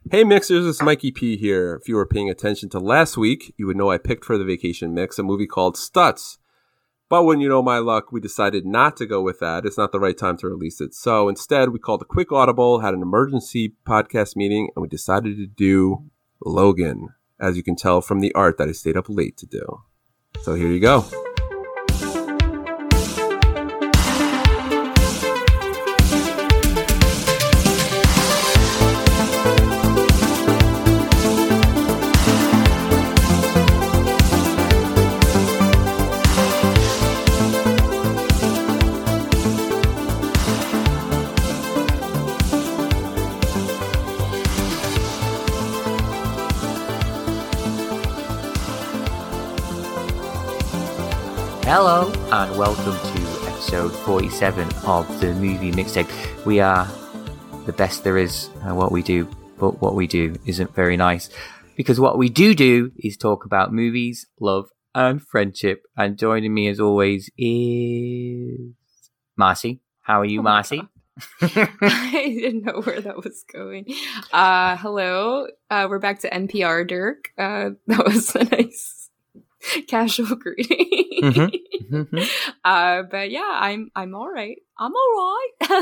Hey Mixers, it's Mikey P here. If you were paying attention to last week, you would know I picked for the vacation mix a movie called Stutz. But when you know my luck, we decided not to go with that. It's not the right time to release it. So instead, we called a quick audible, had an emergency podcast meeting, and we decided to do Logan, as you can tell from the art that I stayed up late to do. So here you go. Hello and welcome to episode 47 of the Movie Mixtape. We are the best there is at what we do, but what we do isn't very nice. Because what we do is talk about movies, love and friendship. And joining me as always is Marcy. How are you, Marcy? I didn't know where that was going. Hello. We're back to NPR, Dirk. That was a nice casual greeting. But yeah, I'm all right. I'm all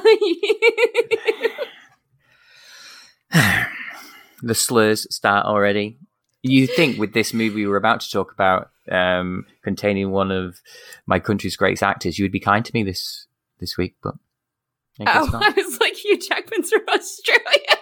right. The slurs start already. You think with this movie we're about to talk about, containing one of my country's greatest actors, you would be kind to me this week, but I guess not. I was like, Hugh Jackman's from Australia.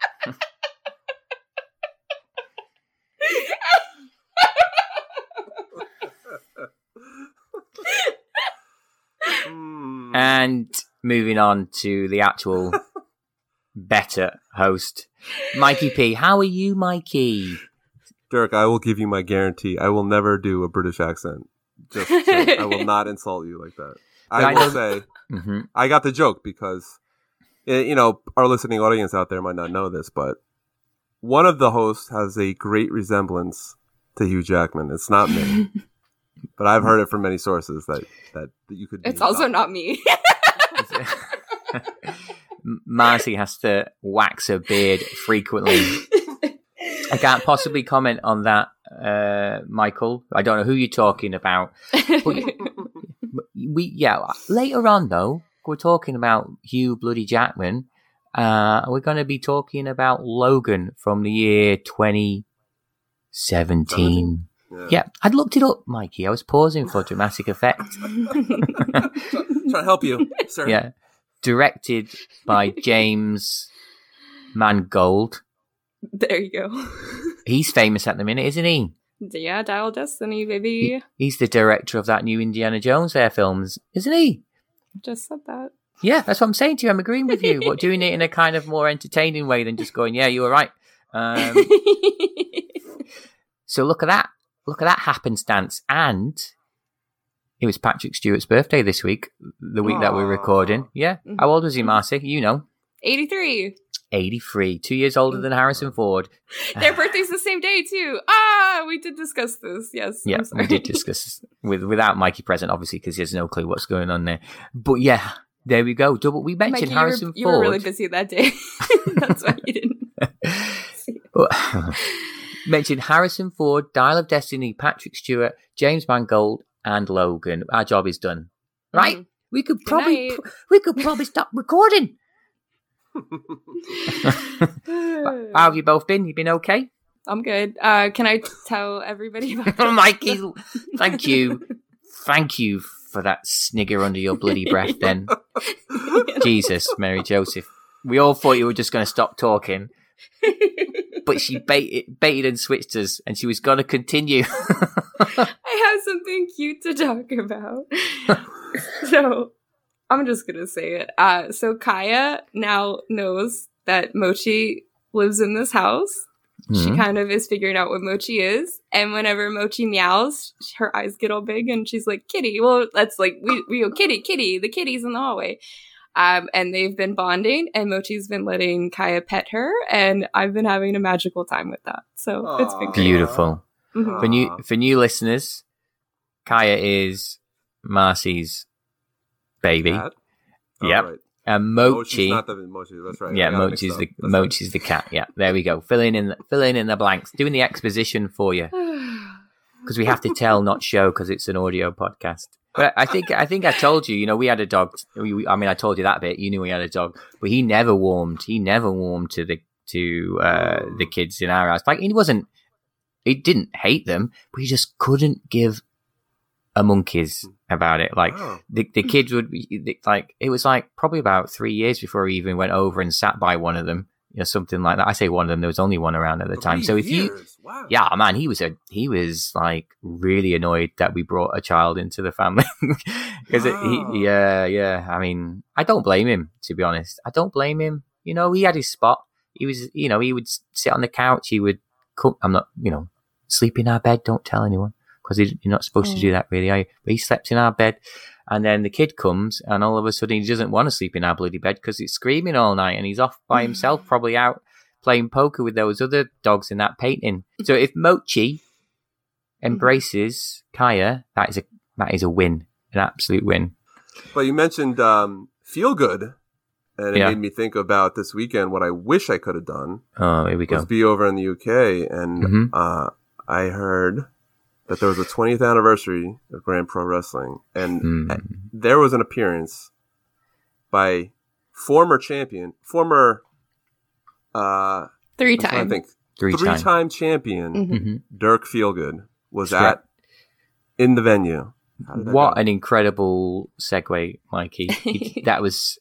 And moving on to the actual better host, Mikey P. How are you, Mikey? Dirk, I will give you my guarantee. I will never do a British accent. Just so I will not insult you like that. I will say, I got the joke because, you know, our listening audience out there might not know this, but one of the hosts has a great resemblance to Hugh Jackman. It's not me. But I've heard it from many sources that you could. It's also not me. Marcy has to wax her beard frequently. I can't possibly comment on that, Michael. I don't know who you're talking about. But later on though, we're talking about Hugh Bloody Jackman. We're going to be talking about Logan from the year 2017. Yeah, I'd looked it up, Mikey. I was pausing for dramatic effect. Trying to help you, sir. Yeah. Directed by James Mangold. There you go. He's famous at the minute, isn't he? Yeah, Dial Destiny, baby. He's the director of that new Indiana Jones films, isn't he? Just said that. Yeah, that's what I'm saying to you. I'm agreeing with you. But doing it in a kind of more entertaining way than just going, yeah, you were right. So look at that. Look at that happenstance. And it was Patrick Stewart's birthday this week, the week that we're recording. Yeah. How old was he, Marcy? You know. 83. 83. 2 years older than Harrison Ford. Their birthday's the same day, too. We did discuss this. Yes. Yeah, we did discuss this without Mikey present, obviously, because he has no clue what's going on there. But yeah, there we go. We mentioned Mikey, Harrison Ford. You were really busy that day. That's why you didn't see it. Mentioned Harrison Ford, Dial of Destiny, Patrick Stewart, James Mangold, and Logan. Our job is done, right? We could probably stop recording. How have you both been? You been okay? I'm good. Can I tell everybody about Mikey? Thank you for that snigger under your bloody breath. Then, Jesus, Mary Joseph. We all thought you were just going to stop talking. But she baited and switched us, and she was going to continue. I have something cute to talk about. So, I'm just going to say it. So, Kaya now knows that Mochi lives in this house. Mm-hmm. She kind of is figuring out what Mochi is. And whenever Mochi meows, her eyes get all big, and she's like, kitty. Well, that's like, we go, kitty, the kitty's in the hallway. And they've been bonding, and Mochi's been letting Kaya pet her, and I've been having a magical time with that. So it's been great. Beautiful. Mm-hmm. For new listeners, Kaya is Marcy's baby. Yep. Right. And Mochi. Mochi, that's right. Yeah, Mochi's the cat. Yeah, there we go. Filling in the blanks, doing the exposition for you. Because we have to tell, not show, because it's an audio podcast. But I think I told you, we had a dog. I told you that bit. You knew we had a dog, but he never warmed. He never warmed to the kids in our house. Like he didn't hate them, but he just couldn't give a monkeys about it. Like the kids would be like, it was like probably about 3 years before he even went over and sat by one of them. Something like that. I say one of them. There was only one around at the time. So yeah, man, he was like really annoyed that we brought a child into the family because yeah. I mean, I don't blame him, to be honest. I don't blame him. He had his spot. He was, he would sit on the couch. He would come. I'm not, sleep in our bed. Don't tell anyone because you're not supposed to do that, really, are you? But he slept in our bed. And then the kid comes, and all of a sudden he doesn't want to sleep in our bloody bed because it's screaming all night, and he's off by himself, probably out playing poker with those other dogs in that painting. So if Mochi embraces Kaya, that is a win, an absolute win. But you mentioned Feel Good, and it made me think about this weekend. What I wish I could have done. Oh, here we go. Was be over in the UK, and I heard that there was a 20th anniversary of Grand Pro Wrestling, and there was an appearance by former champion, three-time champion Dirk Feelgood was in the venue. What an incredible segue, Mikey! That was.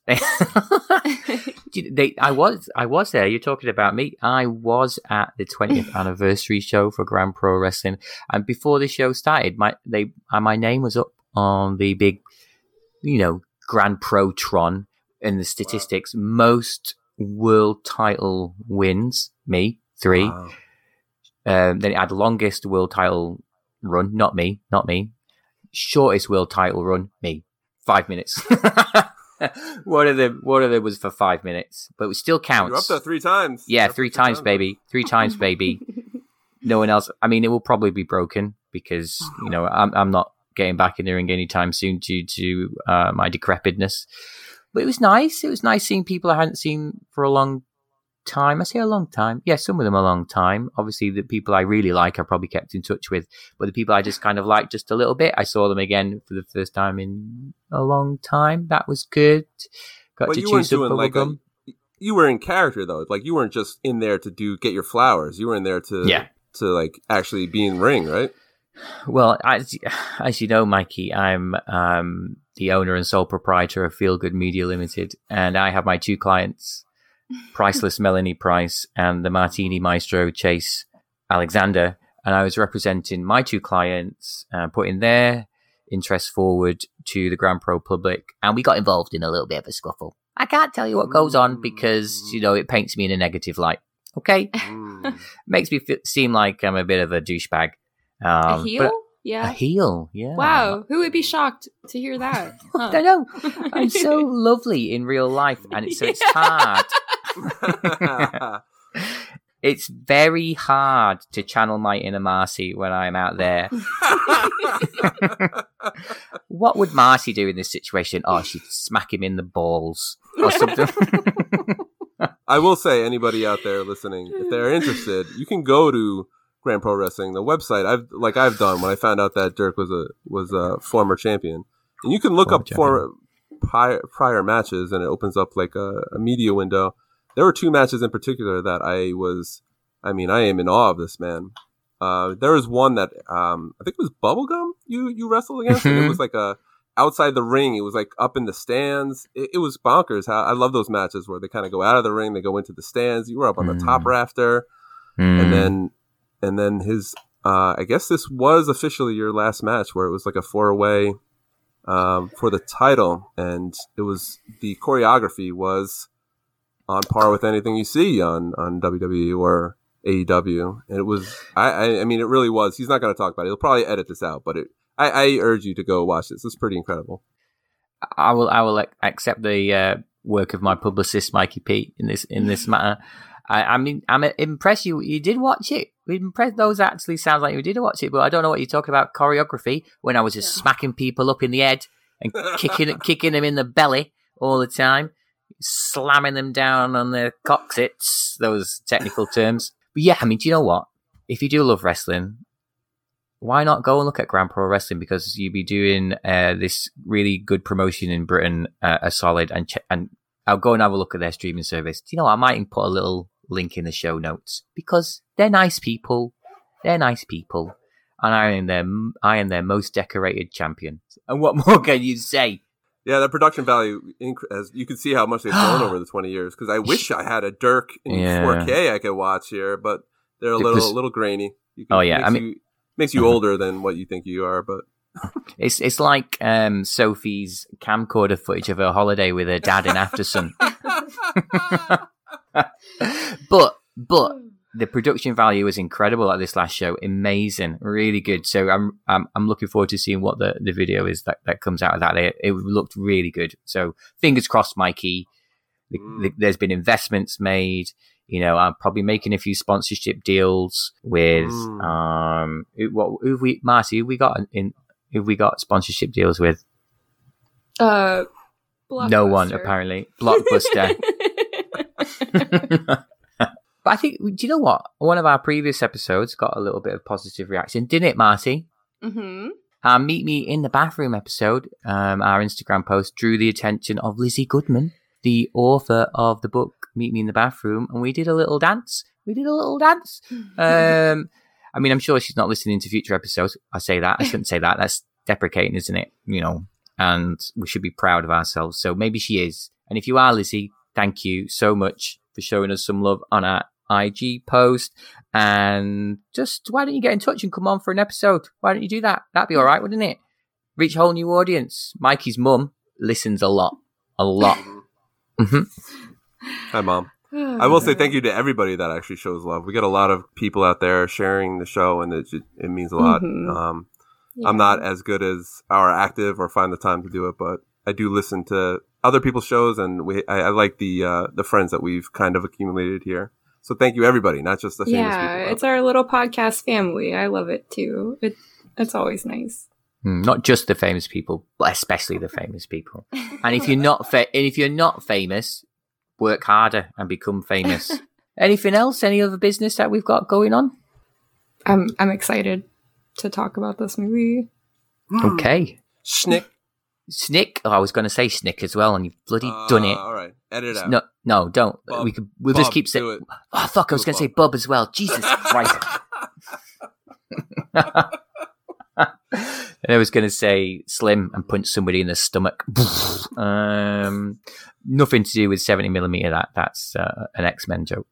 I was there. You're talking about me. I was at the 20th anniversary show for Grand Pro Wrestling, and before the show started, my name was up on the big, Grand Pro Tron in the statistics. Wow. Most world title wins, me 3. Wow. Then it had longest world title run, not me. Shortest world title run, me, 5 minutes. One of them was for 5 minutes, but it still counts. You're up there 3 times. Yeah, 3 times, baby. 3 times, baby. No one else. I mean, it will probably be broken because I'm not getting back in the ring anytime soon due to my decrepitness. But it was nice. It was nice seeing people I hadn't seen for a long time. I say a long time. Yeah, some of them a long time. Obviously, the people I really like I probably kept in touch with, but the people I just kind of liked just a little bit, I saw them again for the first time in a long time. That was good. Got to chew some bubblegum. You were in character though. Like you weren't just in there to get your flowers. You were in there to like actually be in the ring, right? Well, as you know, Mikey, I'm the owner and sole proprietor of Feel Good Media Limited, and I have my 2 clients. Priceless Melanie Price and the Martini Maestro Chase Alexander, and I was representing my 2 clients, putting their interests forward to the Grand Pro public, and we got involved in a little bit of a scuffle. I can't tell you what goes on because it paints me in a negative light. Okay, makes me seem like I'm a bit of a douchebag. A heel? Yeah. A heel, yeah. Wow, who would be shocked to hear that? Huh. I know. I'm so lovely in real life, and it's hard. It's very hard to channel my inner Marcy when I'm out there. What would Marcy do in this situation? Oh, she'd smack him in the balls or something. I will say, anybody out there listening, if they're interested, you can go to Grand Pro Wrestling, the website. I've done when I found out that Dirk was a former champion, and you can look up prior matches, and it opens up like a media window. There were 2 matches in particular that I am in awe of this man. There was one that I think it was Bubblegum you wrestled against, and it was like outside the ring. It was like up in the stands. It was bonkers. I love those matches where they kind of go out of the ring, they go into the stands. You were up on the top rafter, and then his. I guess this was officially your last match, where it was like a 4-way for the title, and it was the choreography was on par with anything you see on WWE or AEW. And it was, I mean, it really was. He's not going to talk about it. He'll probably edit this out, but I urge you to go watch this. It's pretty incredible. I will accept the work of my publicist, Mikey P, in this matter. I mean, I'm impressed you did watch it. Those actually sounds like you did watch it, but I don't know what you're talking about choreography when I was just smacking people up in the head and kicking them in the belly all the time. slamming them down on their coccyx, those technical terms. But yeah, I mean, do you know what? If you do love wrestling, why not go and look at Grand Pro Wrestling? Because you'd be doing this really good promotion in Britain, a solid, and I'll go and have a look at their streaming service. Do you know what? I might even put a little link in the show notes because they're nice people. They're nice people. And I am their most decorated champion. And what more can you say? Yeah, the production value, as you can see how much they've grown over the 20 years. Because I wish I had a Dirk in 4K I could watch here, but they're a little grainy. Makes you older than what you think you are, but it's like Sophie's camcorder footage of her holiday with her dad in Aftersun. but the production value was incredible at this last show. Amazing, really good. So I'm looking forward to seeing what the video is that comes out of that. It looked really good. So fingers crossed, Mikey. There's been investments made. You know, I'm probably making a few sponsorship deals with who have we got sponsorship deals with? Blockbuster. No one apparently. Blockbuster. But I think, do you know what? One of our previous episodes got a little bit of positive reaction, didn't it, Marty? Mm-hmm. Our Meet Me in the Bathroom episode, our Instagram post, drew the attention of Lizzie Goodman, the author of the book Meet Me in the Bathroom, and we did a little dance. I mean, I'm sure she's not listening to future episodes. I say that. I shouldn't say that. That's deprecating, isn't it? You know, and we should be proud of ourselves. So maybe she is. And if you are, Lizzie, thank you so much for showing us some love on our IG post. And just why don't you get in touch and come on for an episode? Why don't you do that? That'd be all right, wouldn't it? Reach a whole new audience. Mikey's mum listens a lot. Mm-hmm. Hi, Mom. I will say thank you to everybody that actually shows love. We got a lot of people out there sharing the show, and it means a lot. Mm-hmm. I'm not as good as our active or find the time to do it, but I do listen to other people's shows, and I like the friends that we've kind of accumulated here. So thank you, everybody, not just the famous people. Yeah, it's our little podcast family. I love it too. It's always nice. Not just the famous people, but especially the famous people. And if you're not famous, work harder and become famous. Anything else? Any other business that we've got going on? I'm excited to talk about this movie. Okay. Snick. Oh, I was going to say Snick as well, and you've bloody done it. All right, edit it out. No, don't. Bub. We'll just keep saying. Oh fuck! I was going to say Bub as well. Jesus Christ. And I was going to say Slim and punch somebody in the stomach. Nothing to do with 70mm. That's an X-Men joke.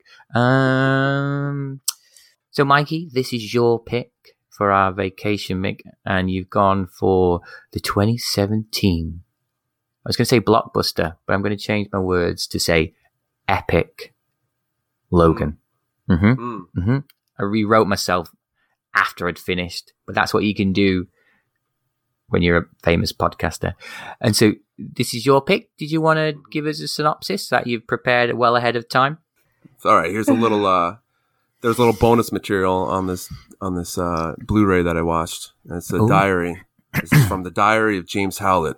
So, Mikey, this is your pick for our vacation, Mick, and you've gone for the 2017. I was going to say blockbuster, but I'm going to change my words to say epic Logan. I rewrote myself after I'd finished, but that's what you can do when you're a famous podcaster. And so this is your pick. Did you want to give us a synopsis that you've prepared well ahead of time? All right, here's a little there's a little bonus material on this Blu-ray that I watched. And it's a diary. This is from the diary of James Howlett.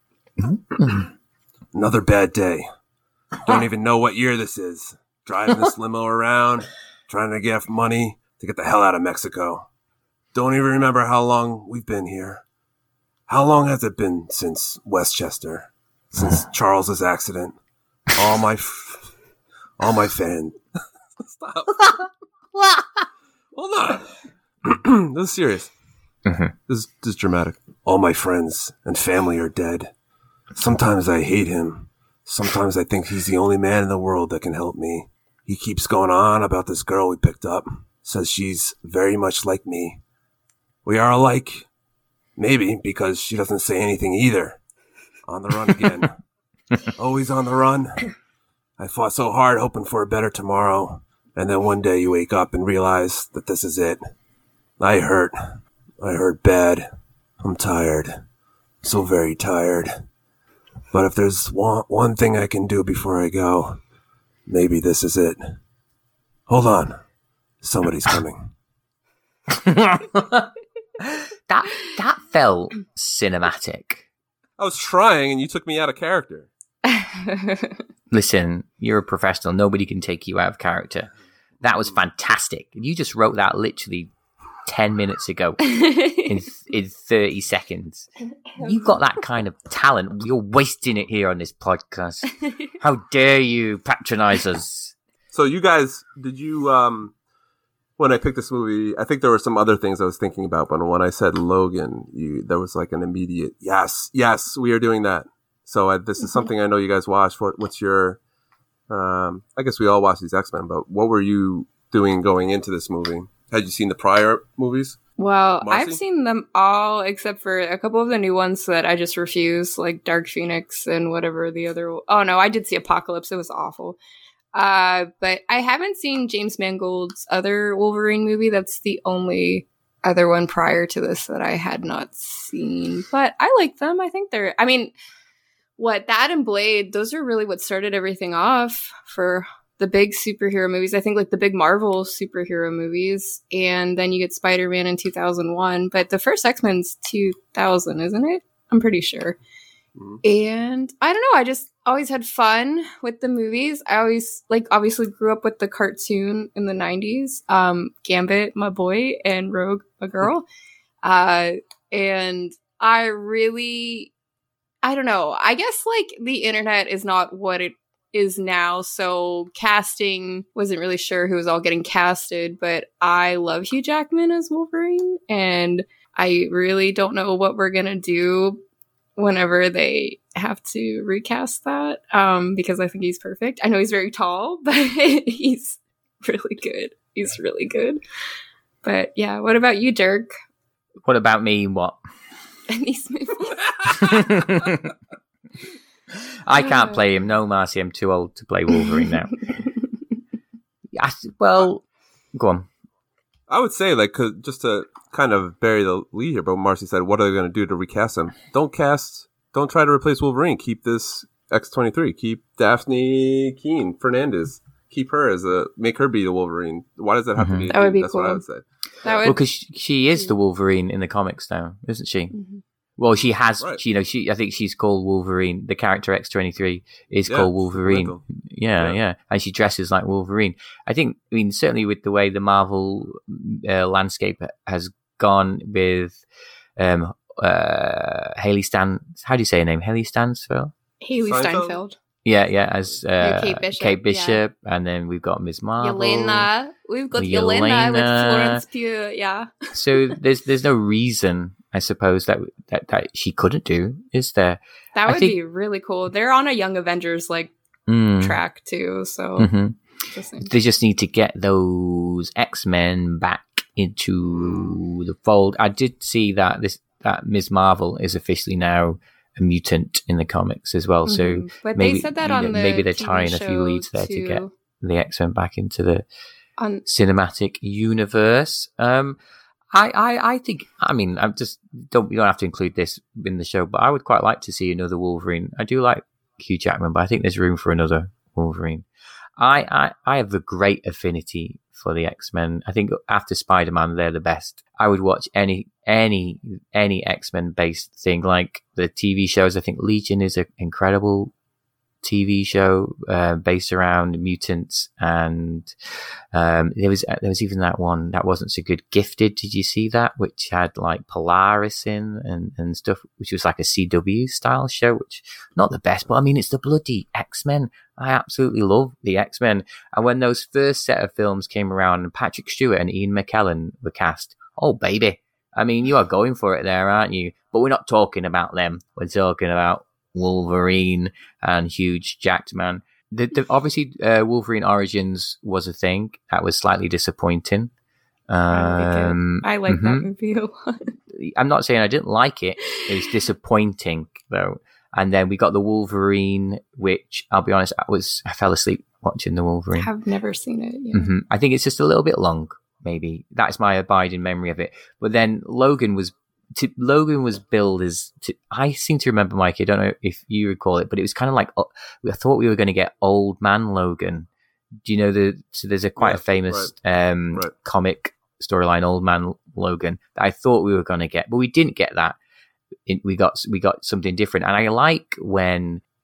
Another bad day. Don't even know what year this is. Driving this limo around, trying to get money to get the hell out of Mexico. Don't even remember how long we've been here. How long has it been since Westchester? Since Charles's accident? All my fans. Stop. Hold on. This is serious. This is dramatic. All my friends and family are dead. Sometimes I hate him. Sometimes I think he's the only man in the world that can help me. He keeps going on about this girl we picked up. Says she's very much like me. We are alike. Maybe because she doesn't say anything either. On the run again. Always on the run. I fought so hard hoping for a better tomorrow. And then one day you wake up and realize that this is it. I hurt bad. I'm tired. So very tired. But if there's one thing I can do before I go, maybe this is it. Hold on. Somebody's coming. That felt cinematic. I was trying and you took me out of character. Listen, you're a professional. Nobody can take you out of character. That was fantastic. You just wrote that literally 10 minutes ago in 30 seconds. You've got that kind of talent. You're wasting it here on this podcast. How dare you patronize us? So you guys, did you, when I picked this movie, I think there were some other things I was thinking about, but when I said Logan, there was like an immediate, yes, we are doing that. So this is something I know you guys watched. What's your, I guess we all watched these X-Men, but what were you doing going into this movie? Had you seen the prior movies? Well, Marcy? I've seen them all except for a couple of the new ones that I just refuse, like Dark Phoenix and whatever the other. Oh no, I did see Apocalypse. It was awful. But I haven't seen James Mangold's other Wolverine movie. That's the only other one prior to this that I had not seen. But I like them. I think they're, I mean, that and Blade, those are really what started everything off for the big superhero movies. I think like the big Marvel superhero movies. And then you get Spider-Man in 2001. But the first X-Men's 2000, isn't it? I'm pretty sure. Mm-hmm. And I don't know. I just always had fun with the movies. I always obviously grew up with the cartoon in the 90s. Gambit, my boy, and Rogue, my girl. And I really, I don't know. I guess like the internet is not what it is now. So casting, wasn't really sure who was all getting casted, but I love Hugh Jackman as Wolverine. And I really don't know what we're going to do whenever they have to recast that, because I think he's perfect. I know he's very tall, but he's really good. He's really good. But yeah, what about you, Dirk? What about me? What? In these movies? I can't play him. No, Marcy, I'm too old to play Wolverine now. Well, go on. I would say, like, just to kind of bury the lead here, but Marcy said, what are they going to do to recast him? Don't try to replace Wolverine. Keep this X-23. Keep Daphne Keane Fernandez. Keep her make her be the Wolverine. Why does that have to be? That would be That's cool. what I would say. Well, because she is the Wolverine in the comics now, isn't she? Mm-hmm. Well, she has, right. I think she's called Wolverine. The character X-23 is called Wolverine. Yeah. And she dresses like Wolverine. I mean, certainly with the way the Marvel landscape has gone with Haley how do you say her name? Haley Steinfeld? Haley Steinfeld. Yeah, as Kate Bishop, and then we've got Ms. Marvel. Yelena. We've got Yelena with Florence Pugh, yeah. So there's no reason, I suppose, that she couldn't do, is there? That would be really cool. They're on a Young Avengers track too, so they just need to get those X-Men back into the fold. I did see that Ms. Marvel is officially now a mutant in the comics as well. So but maybe, they said that on the maybe they're TV tying a few leads there to get the X-Men back into the cinematic universe. I think, I mean, you don't have to include this in the show, but I would quite like to see another Wolverine. I do like Hugh Jackman, but I think there's room for another Wolverine. I have a great affinity for the X-Men. I think after Spider-Man, they're the best. I would watch any X-Men based thing, like the TV shows. I think Legion is an incredible TV show based around mutants, and there was even that one that wasn't so good, Gifted. Did you see that? Which had like Polaris in and stuff, which was like a CW style show, which not the best, but I mean it's the bloody X-Men. I absolutely love the X-Men. And when those first set of films came around and Patrick Stewart and Ian McKellen were cast, oh baby, I mean you are going for it there, aren't you? But we're not talking about them. We're talking about Wolverine and Hugh Jackman. Obviously, Wolverine Origins was a thing that was slightly disappointing. I like that movie a lot. I'm not saying I didn't like it. It was disappointing though. And then we got the Wolverine, which I'll be honest, I fell asleep watching the Wolverine. I've never seen it. Yeah. I think it's just a little bit long. Maybe that's my abiding memory of it. But then Logan was billed as, I seem to remember, Mike, I don't know if you recall it, but it was kind of like, I thought we were going to get Old Man Logan. Do you know so there's quite a famous comic storyline, Old Man Logan, that I thought we were going to get, but we didn't get that. We got something different. And I like when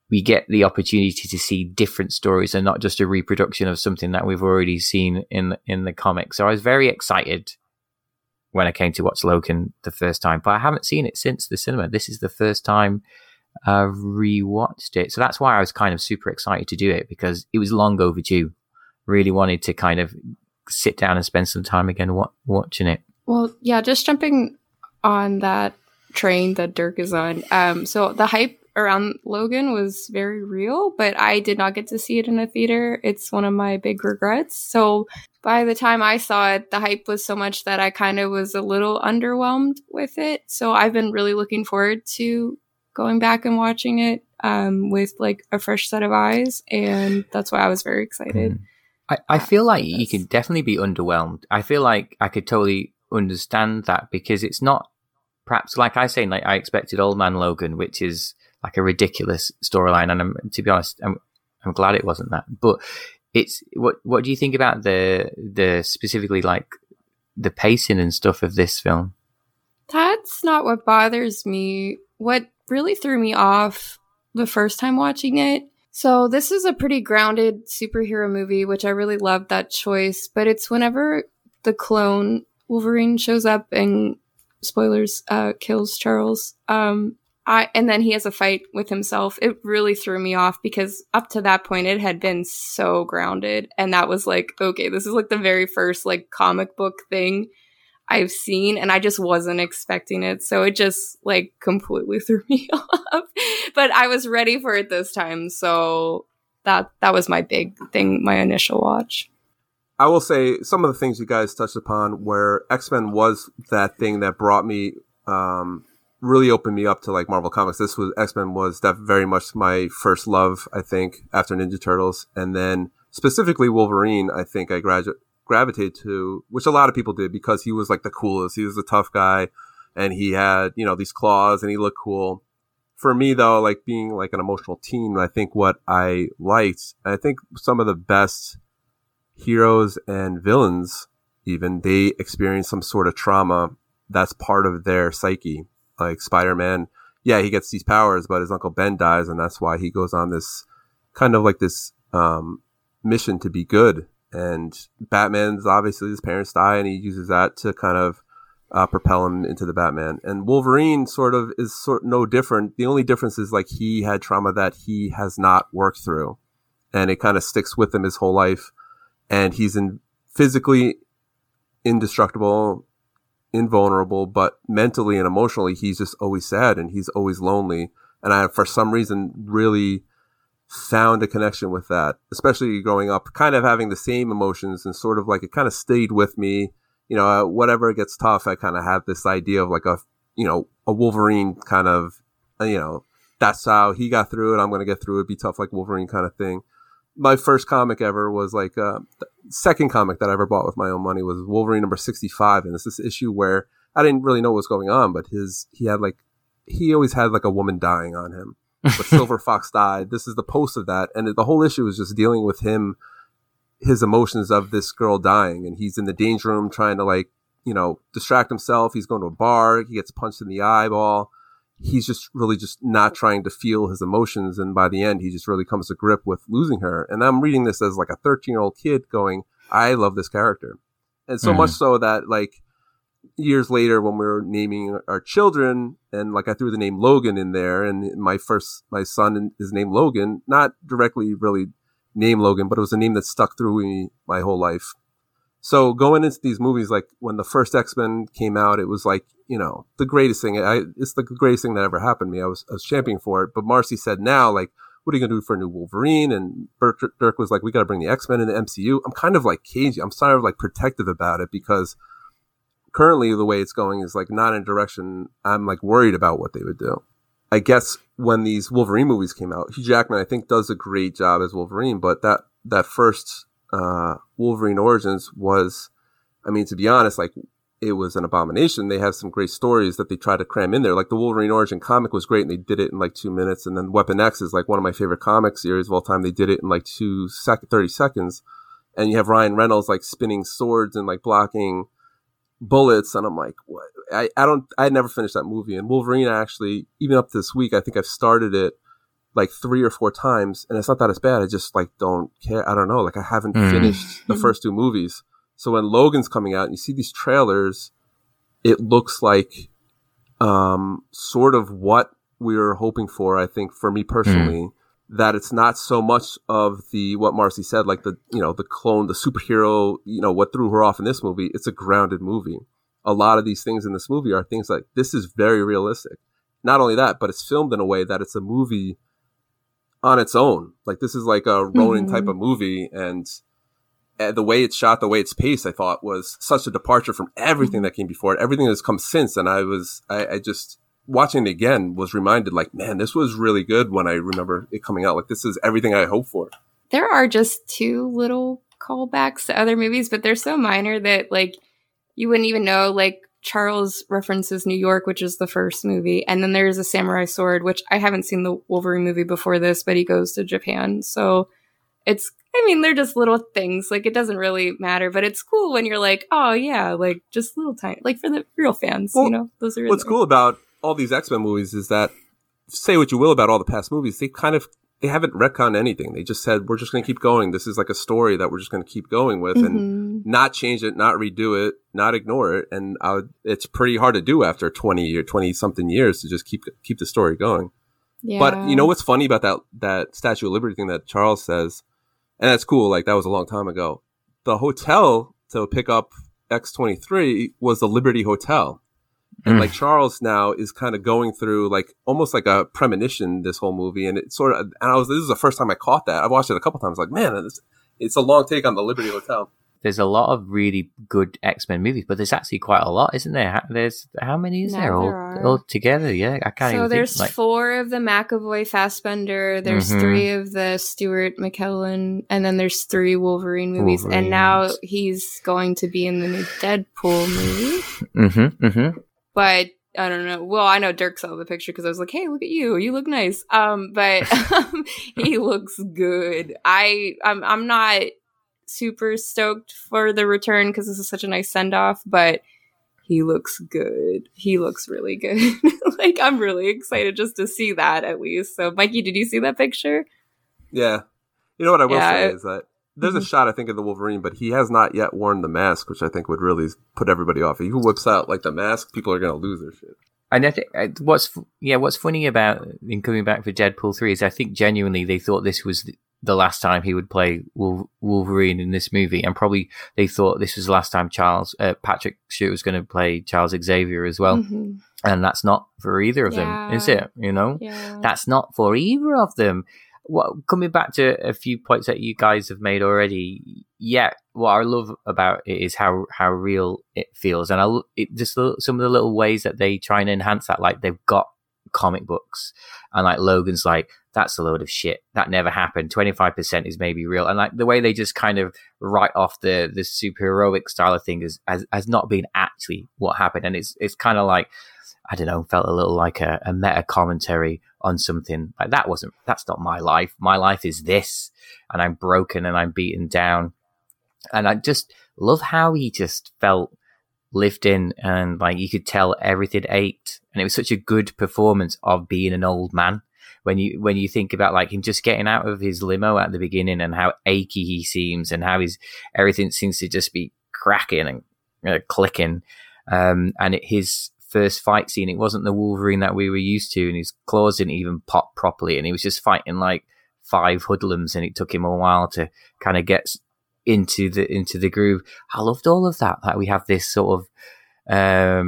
we get the opportunity to see different stories and not just a reproduction of something that we've already seen in the comics. So I was very excited when I came to watch Logan the first time, but I haven't seen it since the cinema. This is the first time I've rewatched it. So that's why I was kind of super excited to do it, because it was long overdue. Really wanted to kind of sit down and spend some time again watching it. Well, yeah, just jumping on that train that Dirk is on. So the hype around Logan was very real, but I did not get to see it in a theater. It's one of my big regrets. So by the time I saw it, the hype was so much that I kind of was a little underwhelmed with it. So I've been really looking forward to going back and watching it with like a fresh set of eyes. And that's why I was very excited. I feel like you can definitely be underwhelmed. I feel like I could totally understand that, because it's not perhaps, like I say, like I expected Old Man Logan, which is like a ridiculous storyline, and to be honest, I'm glad it wasn't that. But it's what do you think about the specifically like the pacing and stuff of this film? That's not what bothers me. What really threw me off the first time watching it. So this is a pretty grounded superhero movie, which I really loved that choice. But it's whenever the clone Wolverine shows up and, spoilers, kills Charles. And then he has a fight with himself. It really threw me off, because up to that point it had been so grounded. And that was like, okay, this is like the very first like comic book thing I've seen, and I just wasn't expecting it. So it just like completely threw me off. But I was ready for it this time. So that was my big thing, my initial watch. I will say some of the things you guys touched upon, where X-Men was that thing that brought me, really opened me up to like Marvel Comics. X-Men was very much my first love, I think, after Ninja Turtles. And then specifically Wolverine, I think I gravitated to, which a lot of people did, because he was like the coolest. He was the tough guy, and he had, these claws, and he looked cool. For me though, like being like an emotional teen, I think what I liked, I think some of the best heroes and villains, even, they experience some sort of trauma that's part of their psyche. Like Spider-Man, yeah, he gets these powers, but his Uncle Ben dies, and that's why he goes on this kind of like this mission to be good. And Batman's, obviously his parents die, and he uses that to kind of propel him into the Batman. And Wolverine is no different. The only difference is like he had trauma that he has not worked through, and it kind of sticks with him his whole life. And he's physically indestructible, invulnerable, but mentally and emotionally, he's just always sad, and he's always lonely. And I, for some reason, really found a connection with that, especially growing up, kind of having the same emotions, and sort of like it kind of stayed with me. Whatever gets tough, I kind of have this idea of like a Wolverine kind of, that's how he got through it. I'm going to get through it, be tough like Wolverine kind of thing. My first comic ever was like, the second comic that I ever bought with my own money was Wolverine number 65. And it's this issue where I didn't really know what was going on, but he always had like a woman dying on him, but Silver Fox died. This is the post of that. And the whole issue is just dealing with his emotions of this girl dying. And he's in the danger room trying to like, distract himself. He's going to a bar. He gets punched in the eyeball. He's just really just not trying to feel his emotions. And by the end, he just really comes to grip with losing her. And I'm reading this as like a 13-year-old kid going, I love this character. And so much so that like years later, when we were naming our children, and like I threw the name Logan in there, and my son is named Logan, not directly really named Logan, but it was a name that stuck through me my whole life. So going into these movies, like when the first X-Men came out, it was like, the greatest thing. It's the greatest thing that ever happened to me. I was championing for it. But Marcy said, now, like, what are you going to do for a new Wolverine? And Dirk was like, we got to bring the X-Men in the MCU. I'm kind of like cagey. I'm sort of like protective about it, because currently the way it's going is like not in a direction I'm like worried about what they would do. I guess when these Wolverine movies came out, Hugh Jackman, I think, does a great job as Wolverine. But that first Wolverine Origins was, I mean, to be honest, like, it was an abomination. They have some great stories that they try to cram in there. Like the Wolverine Origin comic was great, and they did it in like 2 minutes. And then Weapon X is like one of my favorite comic series of all time. They did it in like 30 seconds. And you have Ryan Reynolds like spinning swords and like blocking bullets. And I'm like, what? I never finished that movie. And Wolverine, actually, even up to this week, I think I've started it like 3 or 4 times, and it's not that it's bad. I just like don't care. I don't know. Like I haven't finished the first 2 movies. So when Logan's coming out and you see these trailers, it looks like sort of what we were hoping for, I think, for me personally, that it's not so much of what Marcy said, like the clone, the superhero, what threw her off in this movie. It's a grounded movie. A lot of these things in this movie are things like, this is very realistic. Not only that, but it's filmed in a way that it's a movie on its own. Like this is like a Ronin type of movie, and the way it's shot, the way it's paced, I thought was such a departure from everything that came before it, everything that's come since. And I just watching it again was reminded, like, man, this was really good when I remember it coming out. Like, this is everything I hoped for. There are just 2 little callbacks to other movies, but they're so minor that, like, you wouldn't even know. Like, Charles references New York, which is the first movie. And then there's a samurai sword, which I haven't seen the Wolverine movie before this, but he goes to Japan. So they're just little things. Like, it doesn't really matter, but it's cool when you're like, oh yeah, like just little tiny, like for the real fans, those are really what's cool about all these X-Men movies is that, say what you will about all the past movies, they haven't retconned anything. They just said, we're just going to keep going. This is like a story that we're just going to keep going with and not change it, not redo it, not ignore it. And it's pretty hard to do after 20 or 20 something years to just keep the story going. Yeah. But you know what's funny about that Statue of Liberty thing that Charles says, and that's cool. Like, that was a long time ago. The hotel to pick up X-23 was the Liberty Hotel. And like Charles now is kind of going through like almost like a premonition this whole movie, and it's sort of, and this is the first time I caught that. I've watched it a couple times. Like, man, it's a long take on the Liberty Hotel. There's a lot of really good X-Men movies, but there's actually quite a lot, isn't there? There's how many is there all together? Yeah, I can't. So there's 4 of the McAvoy Fassbender. There's 3 of the Stewart McKellen, and then there's 3 Wolverine movies. And now he's going to be in the new Deadpool movie. But I don't know. Well, I know Dirk saw the picture because I was like, hey, look at you. You look nice. But he looks good. I'm not super stoked for the return because this is such a nice send-off, but he looks good. He looks really good. Like, I'm really excited just to see that at least. So, Mikey, did you see that picture? Yeah. You know what I will say is that there's a shot, I think, of the Wolverine, but he has not yet worn the mask, which I think would really put everybody off. If he whips out like the mask, people are going to lose their shit. And I think what's funny about in coming back for Deadpool 3 is I think genuinely they thought this was the last time he would play Wolverine in this movie, and probably they thought this was the last time Patrick Stewart was going to play Charles Xavier as well. And that's not for either of them, is it? That's not for either of them. Coming back to a few points that you guys have made already, what I love about it is how real it feels, and some of the little ways that they try and enhance that. Like, they've got comic books, and like Logan's like, that's a load of shit, that never happened, 25% is maybe real, and like the way they just kind of write off the superheroic style of thing as not being actually what happened, and it's kind of like, I don't know, felt a little like a meta commentary on something. Like, that's not my life. My life is this, and I'm broken and I'm beaten down. And I just love how he just felt lived in, and like you could tell everything ached. And it was such a good performance of being an old man. When you think about like him just getting out of his limo at the beginning and how achy he seems and how everything seems to just be cracking and clicking. And his first fight scene, it wasn't the Wolverine that we were used to, and his claws didn't even pop properly, and he was just fighting like 5 hoodlums, and it took him a while to kind of get into the groove. I loved all of that. Like, we have this sort of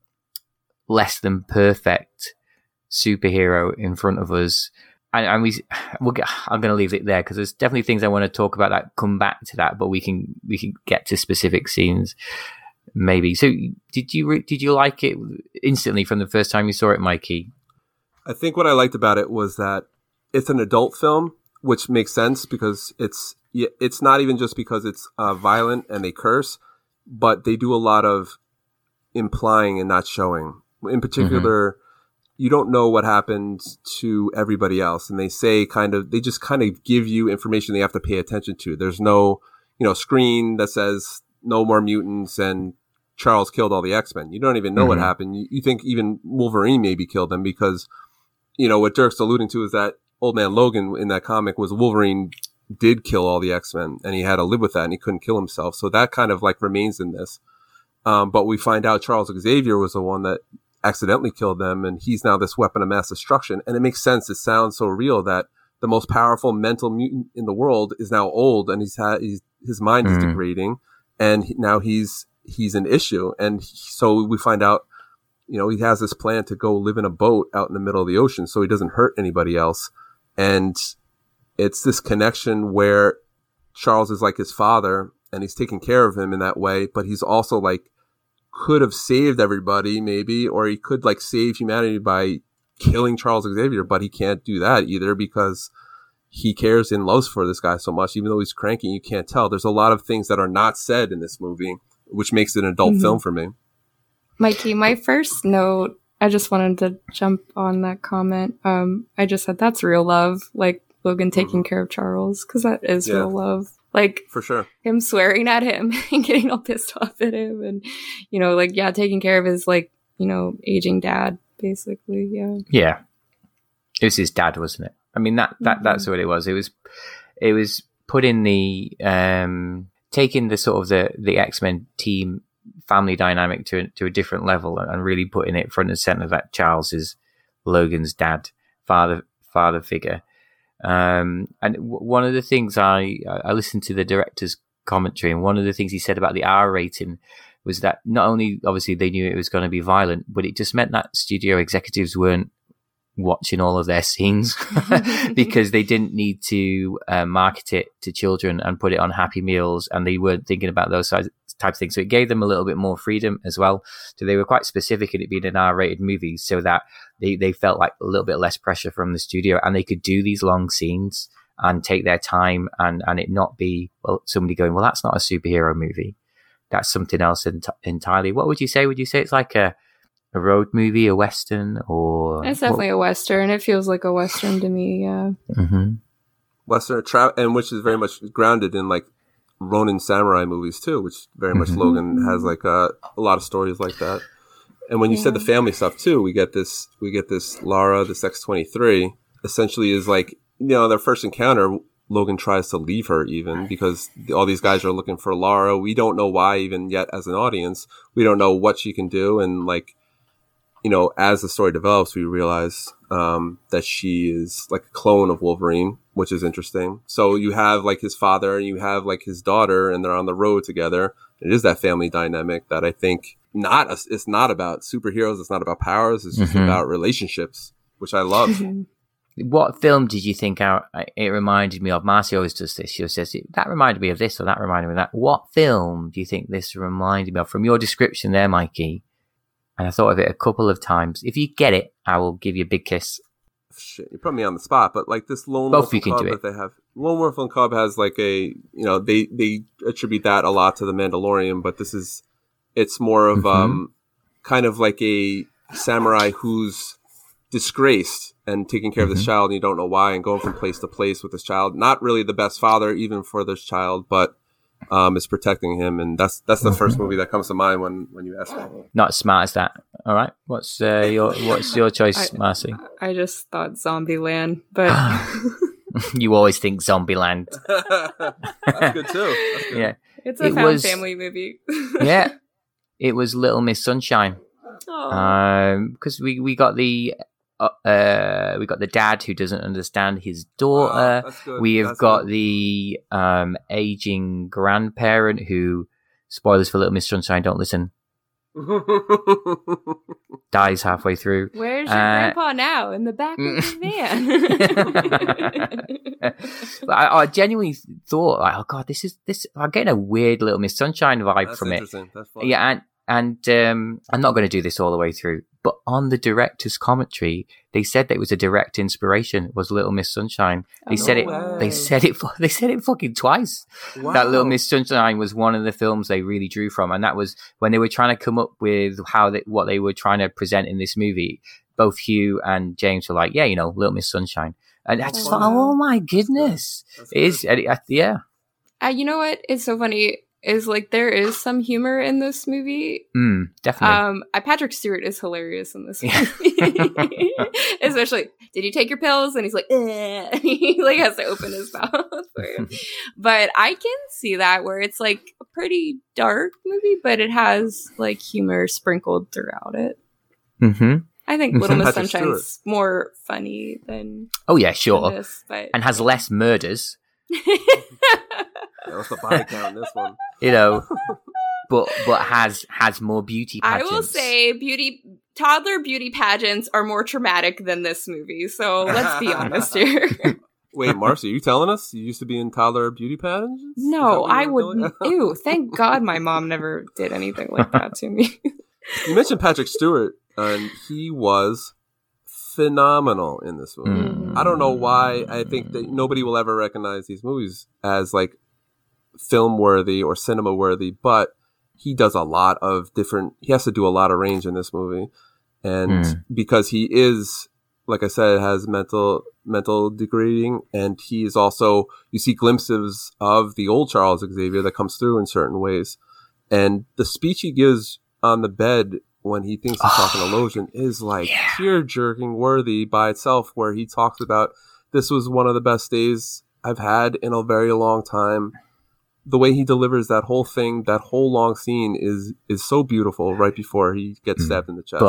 less than perfect superhero in front of us, and I'm going to leave it there because there's definitely things I want to talk about that come back to that, but we can get to specific scenes. Maybe. So did you like it instantly from the first time you saw it, Mikey? I think what I liked about it was that it's an adult film, which makes sense because it's not even just because it's violent and they curse, but they do a lot of implying and not showing. In particular, you don't know what happened to everybody else, and they just kind of give you information they have to pay attention to. There's no, screen that says no more mutants and Charles killed all the X-Men. You don't even know what happened. You think even Wolverine maybe killed them because, what Dirk's alluding to is that Old Man Logan in that comic was Wolverine did kill all the X-Men, and he had to live with that, and he couldn't kill himself. So that kind of like remains in this. But we find out Charles Xavier was the one that accidentally killed them, and he's now this weapon of mass destruction. And it makes sense. It sounds so real that the most powerful mental mutant in the world is now old, and his mind is degrading, and now he's an issue. And so we find out, he has this plan to go live in a boat out in the middle of the ocean so he doesn't hurt anybody else. And it's this connection where Charles is like his father, and he's taking care of him in that way, but he's also like could have saved everybody maybe, or he could like save humanity by killing Charles Xavier, but he can't do that either because he cares and loves for this guy so much. Even though he's cranky, you can't tell. There's a lot of things that are not said in this movie, which makes it an adult film for me. Mikey, my first note, I just wanted to jump on that comment. I just said that's real love, like Logan taking care of Charles, because that is real love. Like, for sure, him swearing at him and getting all pissed off at him, and taking care of his aging dad, basically. Yeah, it was his dad, wasn't it? I mean that's what it was. It was putting the taking the sort of the X-Men team family dynamic to a different level, and really putting it front and center that Charles is Logan's dad, father figure. And one of the things I listened to the director's commentary, and one of the things he said about the R rating was that not only obviously they knew it was going to be violent, but it just meant that studio executives weren't watching all of their scenes because they didn't need to market it to children and put it on Happy Meals, and they weren't thinking about those types of things. So it gave them a little bit more freedom as well. So they were quite specific in it being an R-rated movie, so that they felt like a little bit less pressure from the studio, and they could do these long scenes and take their time and it not be somebody going, well, that's not a superhero movie, that's something else entirely. What would you say? Would you say it's like a road movie, a Western, or... It's definitely a Western. It feels like a Western to me, yeah. Mm-hmm. Western, and which is very much grounded in like Ronin samurai movies too, which very much Logan has like a lot of stories like that. And when you said the family stuff too, we get this Lara, this X-23, essentially is like, their first encounter, Logan tries to leave her even because all these guys are looking for Lara. We don't know why even yet as an audience. We don't know what she can do. And like, as the story develops, we realize that she is like a clone of Wolverine, which is interesting. So you have like his father and you have like his daughter, and they're on the road together. It is that family dynamic that I think it's not about superheroes. It's not about powers. It's just about relationships, which I love. What film did you think it reminded me of? Marcy always does this. She says, that reminded me of this or that reminded me of that. What film do you think this reminded me of? From your description there, Mikey, and I thought of it a couple of times. If you get it, I will give you a big kiss. Shit, you put me on the spot, but like this Lone Wolf and Cub that they have. Lone Wolf and Cub has like a, they attribute that a lot to the Mandalorian, but it's more of kind of like a samurai who's disgraced and taking care of this child, and you don't know why, and going from place to place with this child. Not really the best father even for this child, but is protecting him, and that's the first movie that comes to mind when you ask me. Not as smart as that. All right, what's your choice, Marcy? I just thought Zombieland, but you always think Zombieland. That's good too. That's good. Yeah, it's a found family movie. Yeah, it was Little Miss Sunshine. Because we got the dad who doesn't understand his daughter. We have got the aging grandparent who, spoilers for Little Miss Sunshine, don't listen, dies halfway through. Where's your grandpa now? In the back of the van. I genuinely thought, like, oh god, this. I'm getting a weird Little Miss Sunshine vibe from it. That's funny. Yeah, and I'm not going to do this all the way through, but on the director's commentary, they said that it was a direct inspiration. Was Little Miss Sunshine? They said it. They said it fucking twice. Wow. That Little Miss Sunshine was one of the films they really drew from, and that was when they were trying to come up with what they were trying to present in this movie. Both Hugh and James were like, yeah, Little Miss Sunshine, and I just thought, oh my goodness, it is, yeah. You know what? It's so funny. is like there is some humor in this movie. Definitely. Patrick Stewart is hilarious in this movie. Especially, did you take your pills? And he's like, he like has to open his mouth for him. But I can see that where it's like a pretty dark movie, but it has like humor sprinkled throughout it. I think Little Miss Sunshine's more funny than sure, this, but and has less murders. What's the body count in this one? You know, but has more beauty pageants. I will say toddler beauty pageants are more traumatic than this movie. So let's be honest here. Wait, Marcy, are you telling us you used to be in toddler beauty pageants? No, I would. Ew! Thank God my mom never did anything like that to me. You mentioned Patrick Stewart, and he was phenomenal in this movie. I don't know why. I think that nobody will ever recognize these movies as like film worthy or cinema worthy, but he does a lot of different. He has to do a lot of range in this movie, and because he is, like I said, has mental degrading, and he is also, you see glimpses of the old Charles Xavier that comes through in certain ways, and the speech he gives on the bed when he thinks he's talking to Logan is like tear-jerking worthy by itself, where he talks about, this was one of the best days I've had in a very long time. The way he delivers that whole thing, that whole long scene is so beautiful right before he gets stabbed in the chest.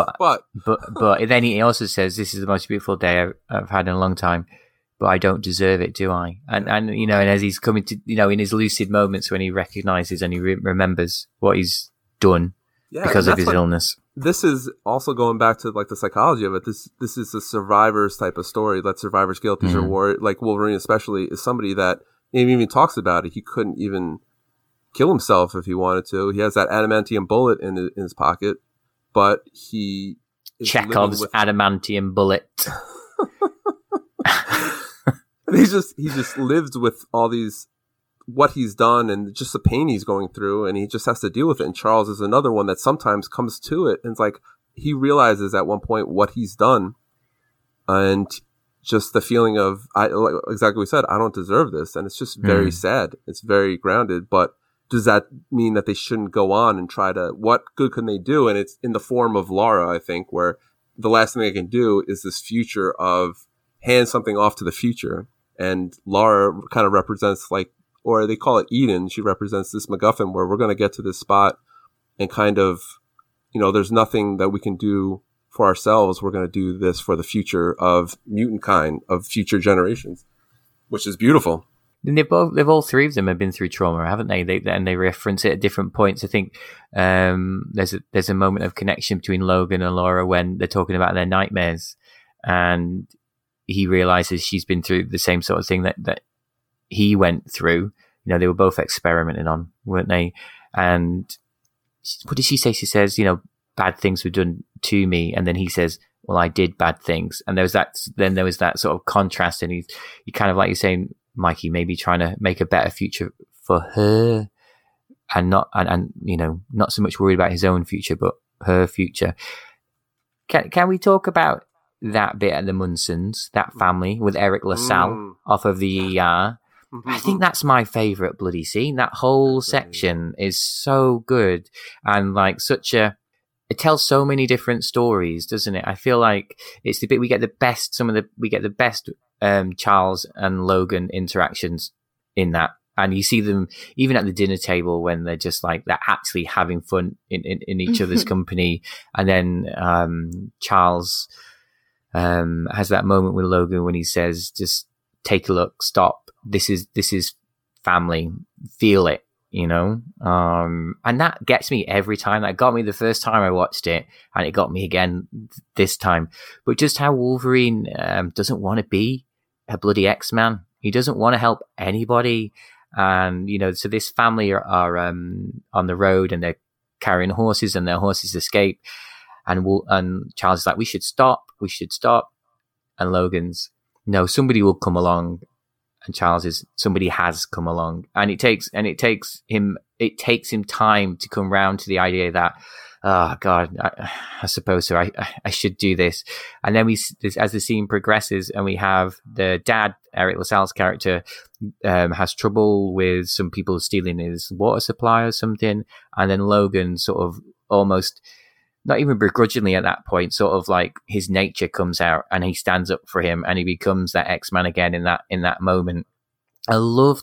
But then he also says, this is the most beautiful day I've had in a long time, but I don't deserve it, do I? And you know, and as he's coming to, you know, in his lucid moments when he recognizes and he remembers what he's done because of his illness. This is also going back to like the psychology of it. This is a survivor's type of story. That survivor's guilt is reward. Like Wolverine especially is somebody that he even talks about it. He couldn't even kill himself if he wanted to. He has that adamantium bullet in his pocket, but he Chekhov's adamantium bullet. he just lives with all these, what he's done and just the pain he's going through, and he just has to deal with it. And Charles is another one that sometimes comes to it, and it's like he realizes at one point what he's done, and just the feeling of, exactly what we said, I don't deserve this, and it's just very sad. It's very grounded, but does that mean that they shouldn't go on and try to, what good can they do? And it's in the form of Laura, I think, where the last thing they can do is this future of hand something off to the future, and Laura kind of represents like, or they call it Eden. She represents this MacGuffin where we're going to get to this spot and kind of, you know, there's nothing that we can do for ourselves. We're going to do this for the future of mutant kind, of future generations, which is beautiful. And they've all three of them have been through trauma, haven't they? And they reference it at different points. I think there's a moment of connection between Logan and Laura when they're talking about their nightmares, and he realizes she's been through the same sort of thing that he went through. You know, they were both experimenting on, weren't they? And what did she say? She says, you know, bad things were done to me, and then he says, well, I did bad things. And there was that sort of contrast, and he kind of, like you're saying, Mikey, maybe trying to make a better future for her, and not you know, not so much worried about his own future, but her future. Can we talk about that bit at the Munsons, that family with Eric LaSalle off of the ER? I think that's my favorite bloody scene. That whole section is so good, and like it tells so many different stories, doesn't it? I feel like it's the bit we get the best Charles and Logan interactions in that, and you see them even at the dinner table when they're just like, they're actually having fun in each other's company. And then Charles has that moment with Logan when he says, just take a look, stop, this is family, feel it, you know. And that gets me every time. That got me the first time I watched it, and it got me again this time. But just how Wolverine doesn't want to be a bloody X-Man. He doesn't want to help anybody. And, you know, so this family are on the road, and they're carrying horses, and their horses escape. And Charles is like, we should stop. And Logan's, no, somebody will come along. And Charles is, somebody has come along. And it takes him time to come round to the idea that oh God, I suppose so. I should do this. And then as the scene progresses, and we have the dad, Eric LaSalle's character, has trouble with some people stealing his water supply or something, and then Logan sort of almost, not even begrudgingly at that point, sort of like his nature comes out and he stands up for him and he becomes that X-Man again in that moment. I love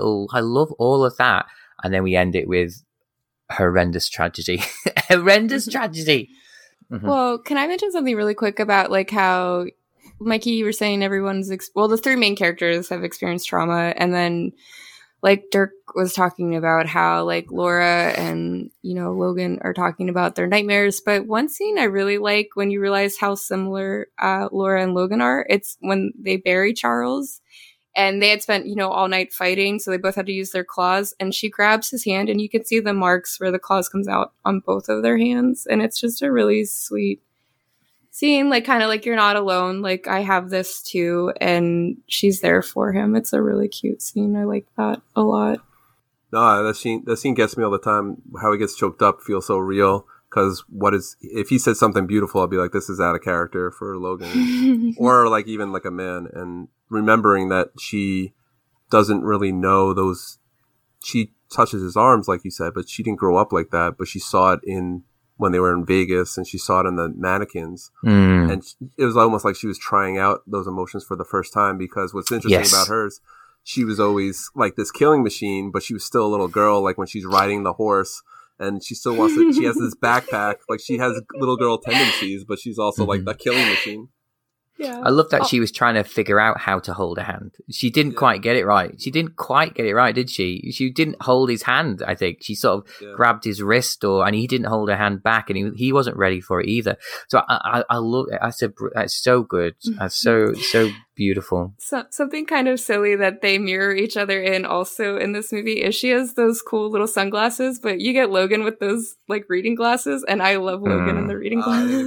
all of that. And then we end it with horrendous tragedy. Horrendous tragedy. Mm-hmm. Well, can I mention something really quick about like how, Mikey, you were saying the three main characters have experienced trauma, and then like Dirk was talking about how like Laura and, Logan are talking about their nightmares. But one scene I really like, when you realize how similar Laura and Logan are, it's when they bury Charles, and they had spent, all night fighting. So they both had to use their claws, and she grabs his hand and you can see the marks where the claws comes out on both of their hands. And it's just a really sweet scene, like kind of like you're not alone. Like I have this too, and she's there for him. It's a really cute scene. I like that a lot. No, that scene gets me all the time. How he gets choked up feels so real. Because if he said something beautiful, I'll be like, this is out of character for Logan, or like even like a man. And remembering that she doesn't really know those. She touches his arms, like you said, but she didn't grow up like that. But she saw it when they were in Vegas, and she saw it in the mannequins. And it was almost like she was trying out those emotions for the first time, because what's interesting about hers, she was always like this killing machine, but she was still a little girl, like when she's riding the horse, and she still wants to, she has this backpack, like she has little girl tendencies, but she's also like the killing machine. Yeah. I love that she was trying to figure out how to hold a hand. She didn't quite get it right. She didn't quite get it right, did she? She didn't hold his hand, I think. She sort of grabbed his wrist, and he didn't hold her hand back, and he wasn't ready for it either. So I love it. That's so good. That's so beautiful. So, something kind of silly that they mirror each other in also in this movie is she has those cool little sunglasses, but you get Logan with those like reading glasses, and I love Logan in the reading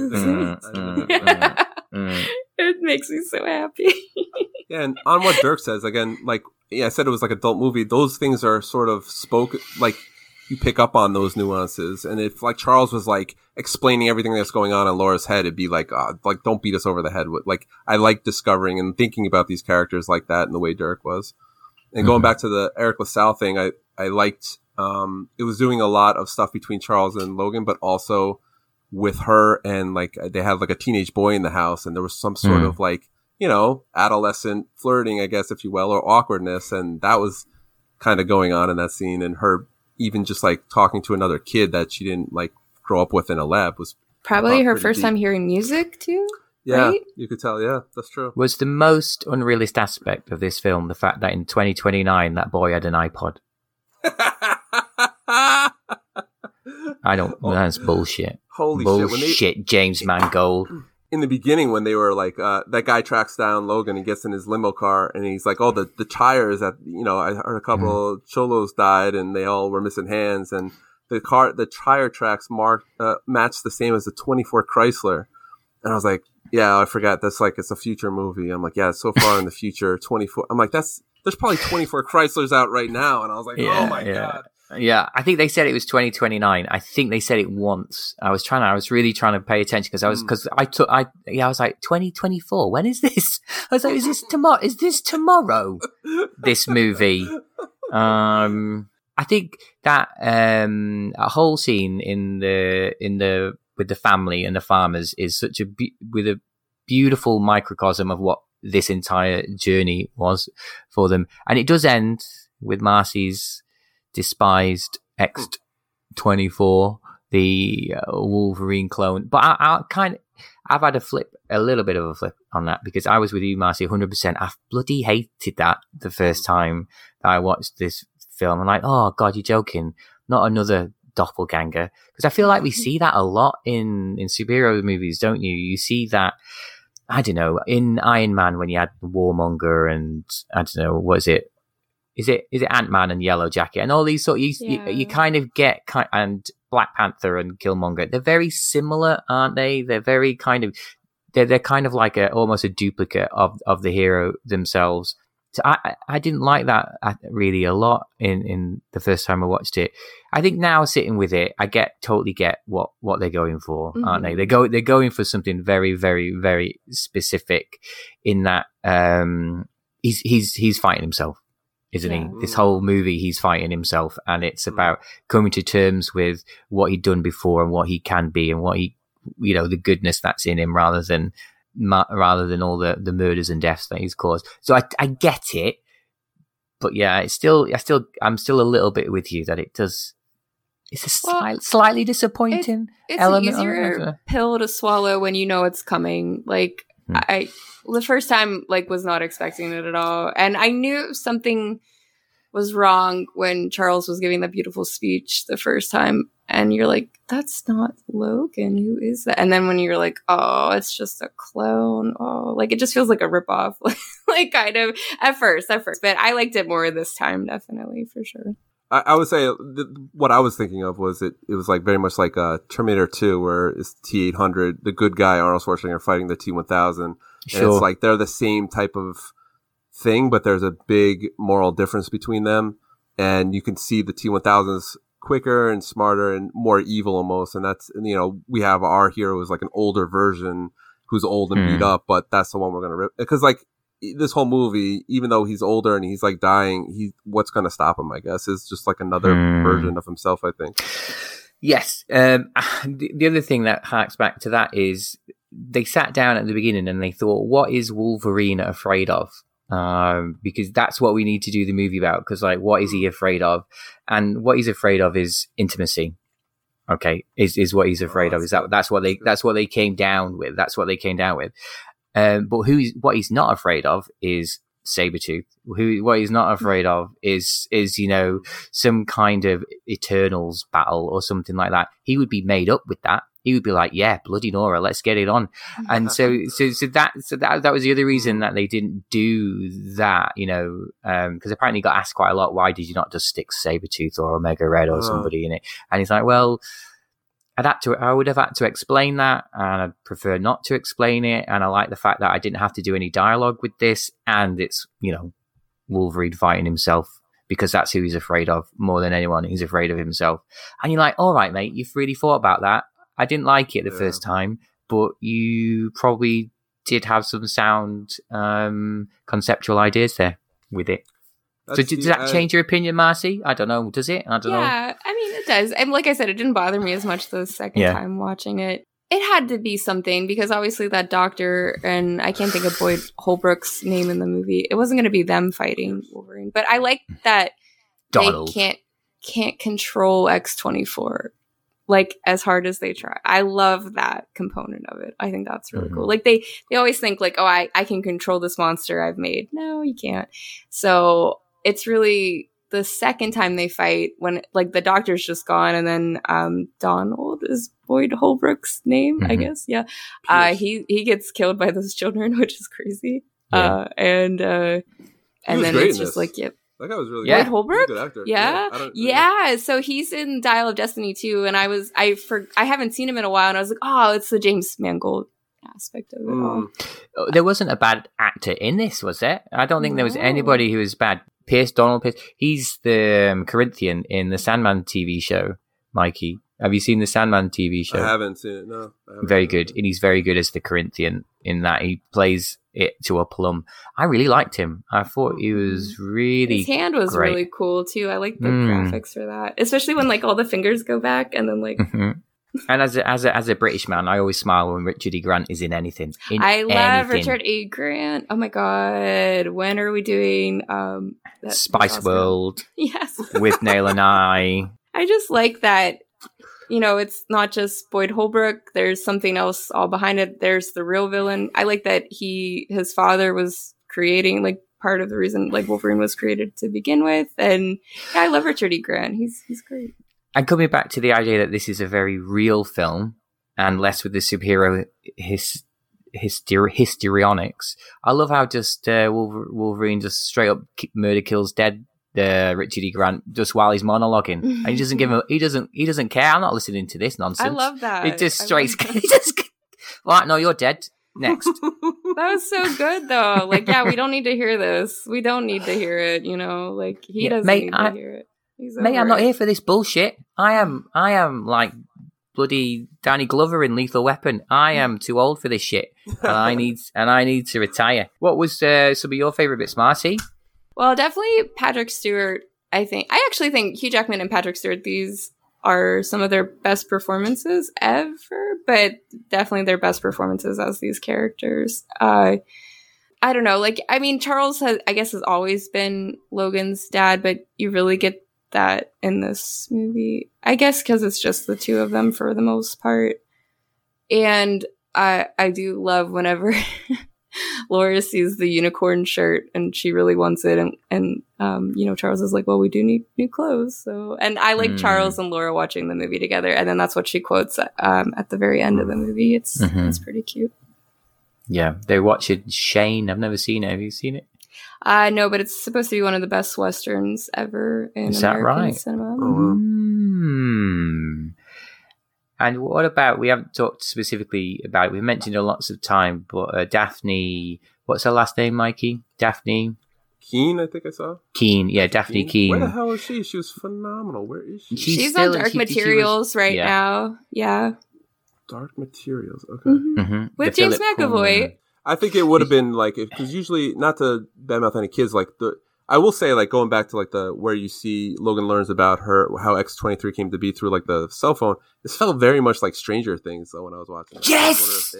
glasses. It makes me so happy. Yeah, and on what Dirk says, again, like, I said it was like adult movie. Those things are sort of spoken, like, you pick up on those nuances. And if, like, Charles was, like, explaining everything that's going on in Laura's head, it'd be like, don't beat us over the head with, like, I like discovering and thinking about these characters like that in the way Dirk was. And going back to the Eric LaSalle thing, I liked, it was doing a lot of stuff between Charles and Logan, but also with her, and like they had like a teenage boy in the house, and there was some sort of like, adolescent flirting, I guess, if you will, or awkwardness. And that was kind of going on in that scene. And her even just like talking to another kid that she didn't like grow up with in a lab was probably her first time hearing music too. Yeah, right? You could tell. Yeah, that's true. Was the most unrealistic aspect of this film the fact that in 2029 that boy had an iPod? I don't. That's bullshit. Holy shit! James Mangold. In the beginning, when they were like, that guy tracks down Logan and gets in his limo car, and he's like, "Oh, the tires that I heard a couple of cholos died, and they all were missing hands, and the tire tracks matched the same as the 24 Chrysler." And I was like, "Yeah, I forgot. That's like it's a future movie." I'm like, "Yeah, it's so far in the future, 24." I'm like, "There's probably 24 Chryslers out right now," and I was like, "Oh my god." Yeah, I think they said it was 2029. I think they said it once. I was really trying to pay attention because I was like 2024. When is this? I was like, is this tomorrow? Is this tomorrow? This movie. I think that a whole scene with the family and the farmers is such with a beautiful microcosm of what this entire journey was for them, and it does end with Marcy's despised X-24, the Wolverine clone. But I've had a little bit of a flip on that, because I was with you, Marcy, 100%. I bloody hated that the first time that I watched this film. I'm like, oh God, you're joking. Not another doppelganger. Because I feel like we see that a lot in superhero movies, don't you? You see that, I don't know, in Iron Man when you had Warmonger and, I don't know, what is it? Is it Ant-Man and Yellow Jacket and all these sort of, you kind of get, and Black Panther and Killmonger, they're very similar, aren't they? They're very kind of, they're kind of like almost a duplicate of the hero themselves. So I didn't like that really a lot in the first time I watched it. I think now sitting with it, I totally get what they're going for, aren't they? They're going for something very, very, very specific in that he's fighting himself, isn't he? This whole movie, he's fighting himself, and it's about coming to terms with what he'd done before and what he can be and what he, the goodness that's in him rather than all the murders and deaths that he's caused. So I get it, but yeah, I'm still a little bit with you that it's a slightly disappointing element. It's an easier pill to swallow when you know it's coming. Like the first time, like, was not expecting it at all, and I knew something was wrong when Charles was giving that beautiful speech the first time. And you're like, that's not Logan. Who is that? And then when you're like, oh, it's just a clone. Oh, like, it just feels like a ripoff. Like, kind of at first. But I liked it more this time, definitely, for sure. I would say what I was thinking of was it was like very much like Terminator 2, where it's T-800, the good guy, Arnold Schwarzenegger, fighting the T-1000. Sure. And it's like they're the same type of thing, but there's a big moral difference between them. And you can see the T-1000's quicker and smarter and more evil almost, and that's, we have our hero is like an older version who's old and beat up, but that's the one we're gonna rip, because like this whole movie, even though he's older and he's like dying, what's gonna stop him, I guess, is just like another version of himself, I think. Yes. The other thing that harks back to that is they sat down at the beginning and they thought, what is Wolverine afraid of? Because that's what we need to do the movie about. Because, like, what is he afraid of? And what he's afraid of is intimacy. Okay, is what he's afraid of. That's what they came down with. That's what they came down with. But what he's not afraid of is Sabretooth. What he's not afraid of is some kind of Eternals battle or something like that. He would be made up with that. He would be like, yeah, bloody Nora, let's get it on. And so that was the other reason that they didn't do that, because apparently he got asked quite a lot, why did you not just stick Sabretooth or Omega Red or somebody in it? And he's like, well, I would have had to explain that, and I'd prefer not to explain it. And I like the fact that I didn't have to do any dialogue with this, and it's, Wolverine fighting himself, because that's who he's afraid of more than anyone. He's afraid of himself. And you're like, all right, mate, you've really thought about that. I didn't like it the first time, but you probably did have some sound conceptual ideas there with it. So does that change your opinion, Marcy? I don't know. Does it? I don't know. Yeah, I mean, it does. And like I said, it didn't bother me as much the second time watching it. It had to be something, because obviously that doctor, and I can't think of Boyd Holbrook's name in the movie, it wasn't going to be them fighting Wolverine. But I like that Donald. They can't control X-24. Like, as hard as they try. I love that component of it. I think that's really cool. Like, they always think, like, oh, I can control this monster I've made. No, you can't. So it's really the second time they fight, when, like, the doctor's just gone, and then Donald is Boyd Holbrook's name, I guess. Yeah. He gets killed by those children, which is crazy. Yeah. And then it's just like, yep. That guy was really good. Boyd Holbrook? Good actor. Yeah. So he's in Dial of Destiny too, and I haven't seen him in a while, and I was like, oh, it's the James Mangold aspect of it all. There wasn't a bad actor in this, was there? I don't think there was anybody who was bad. Donald Pierce, he's the Corinthian in the Sandman TV show. Mikey, have you seen the Sandman TV show? I haven't seen it, no. Very good. And he's very good as the Corinthian in that. He plays it to a plum. I really liked him. I thought he was really His hand was great. Really cool too. I like the graphics for that. Especially when, like, all the fingers go back and then, like... And as a British man, I always smile when Richard E. Grant is in anything. I love Richard E. Grant. Oh my god. When are we doing Spice World? Yes. With Nail and I just like that, it's not just Boyd Holbrook. There's something else all behind it. There's the real villain. I like that his father was creating, like, part of the reason, like, Wolverine was created to begin with. And yeah, I love Richard E. Grant. He's great. And coming back to the idea that this is a very real film and less with the superhero histrionics, I love how just Wolverine just straight up murder kills dead Richard E. Grant just while he's monologuing, and he doesn't give him. He doesn't care. I'm not listening to this nonsense. I love that. It just straight. Right, no, you're dead. Next. That was so good, though. Like, yeah, we don't need to hear this. We don't need to hear it, you know? Like, he doesn't need to hear it. Mate, I'm not here for this bullshit. I am like bloody Danny Glover in Lethal Weapon. I am too old for this shit. And I need to retire. What was some of your favourite bits, Marcy? Well, definitely Patrick Stewart, I actually think Hugh Jackman and Patrick Stewart, these are some of their best performances ever, but definitely their best performances as these characters. I don't know, like, I mean, Charles has always been Logan's dad, but you really get that in this movie, I guess, because it's just the two of them for the most part. And I do love whenever Laura sees the unicorn shirt and she really wants it, and you know, Charles is like, well, we do need new clothes. So, and I like Charles and Laura watching the movie together, and then that's what she quotes at the very end of the movie. It's pretty cute. Yeah, they're watching Shane. I've never seen it. Have you seen it? No, but it's supposed to be one of the best westerns ever in American cinema. And what about, we haven't talked specifically about it, we've mentioned it lots of time, but Daphne, what's her last name, Mikey? Daphne? Keane, I think I saw. Keane, yeah, Daphne Keane. Where the hell is she? She was phenomenal. Where is she? She's on Dark Materials now. Yeah. Dark Materials, okay. With James McAvoy. I think it would have been like, because usually, not to badmouth any kids, like I will say, like, going back to like where you see Logan learns about how X-23 came to be through like the cell phone. This felt very much like Stranger Things, though, when I was watching it. Yes.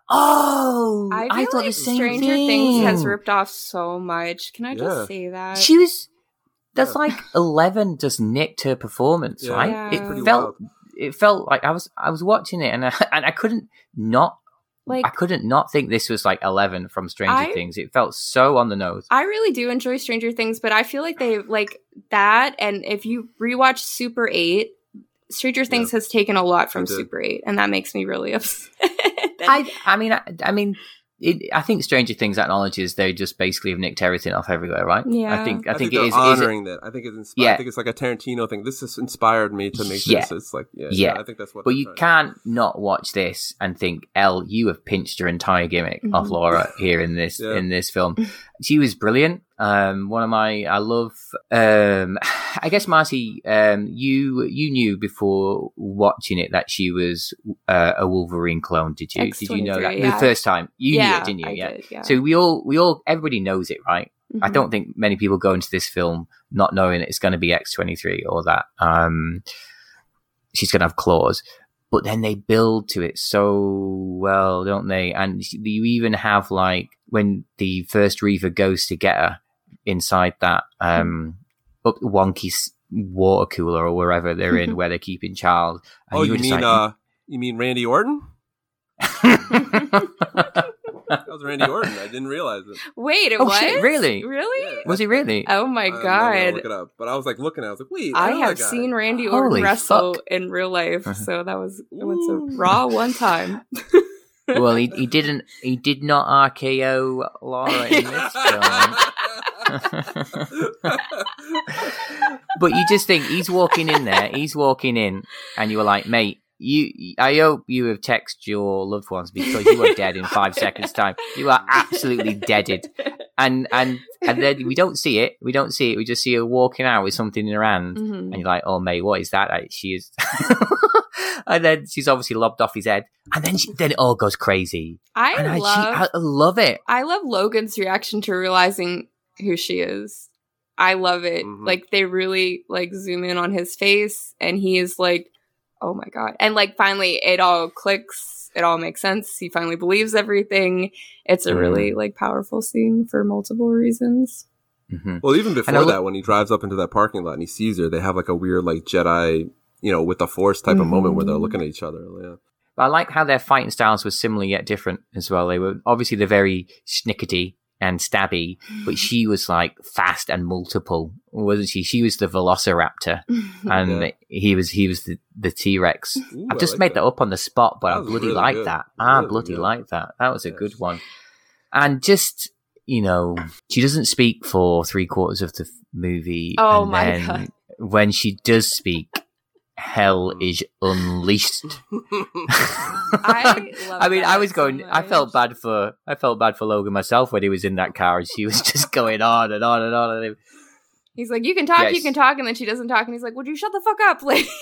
I thought like the same Stranger thing. Things has ripped off so much. Can I just say that she was? That's like 11 just nicked her performance, right? Yeah. It felt like I was watching it and I couldn't not. Like, I couldn't not think this was like 11 from Stranger Things. It felt so on the nose. I really do enjoy Stranger Things, but I feel like they like that. And if you rewatch Super 8, Stranger Things has taken a lot from Super 8, and that makes me really upset. I mean, I think Stranger Things acknowledges they just basically have nicked everything off everywhere, right? Yeah. I think it they're is honoring that. I think it's inspired. Yeah. I think it's like a Tarantino thing. This has inspired me to make this. It's like, I think that's what. But you can't not watch this and think, Elle, you have pinched your entire gimmick off Laura here in this in this film. She was brilliant. I love. I guess Marcy, you knew before watching it that she was a Wolverine clone. Did you? Did you know that the first time? You knew it, didn't you? Did. So we all, everybody knows it, right? I don't think many people go into this film not knowing it's going to be X-23 or that she's going to have claws. But then they build to it so well, don't they? And you even have like when the first Reaver goes to get her inside that wonky water cooler or wherever they're in, where they're keeping Charles. And you mean Randy Orton? That was Randy Orton. I didn't realize it. Wait, it was? Shit, really? Really? Yeah. Was he really? Oh my God. I'm look it up. But I was like looking, I was like, wait, I have seen Randy Orton wrestle in real life, so that was it was a Raw one time. Well, he did not RKO Laura in this film. But you just think he's walking in, and you were like, mate, I hope you have texted your loved ones because you are dead in 5 seconds' time. You are absolutely deaded. And then we don't see it. We just see her walking out with something in her hand. And you're like, oh, mate, what is that? She is. And then she's obviously lobbed off his head. And then it all goes crazy. I love it. I love Logan's reaction to realizing who she is. I love it. Like, they really like zoom in on his face, and he is like, oh my God. And like finally it all clicks. It all makes sense. He finally believes everything. It's a really like powerful scene for multiple reasons. Well, even before that, when he drives up into that parking lot and he sees her, they have like a weird like Jedi, with the Force type of moment where they're looking at each other. Yeah. But I like how their fighting styles were similar yet different as well. They were obviously they're very snickety and stabby, but she was like fast and multiple, wasn't she? She was the Velociraptor, and he was the T-Rex. I've just made that up on the spot, but I bloody like that. I bloody like that. That was a good one. And just, she doesn't speak for 3/4 of the movie. Oh my God. When she does speak, hell is unleashed. I mean, I was going. So I felt bad for Logan myself when he was in that car, and she was just going on and on and on. And he's like, "You can talk, you can talk," and then she doesn't talk, and he's like, "Would you shut the fuck up, lady?"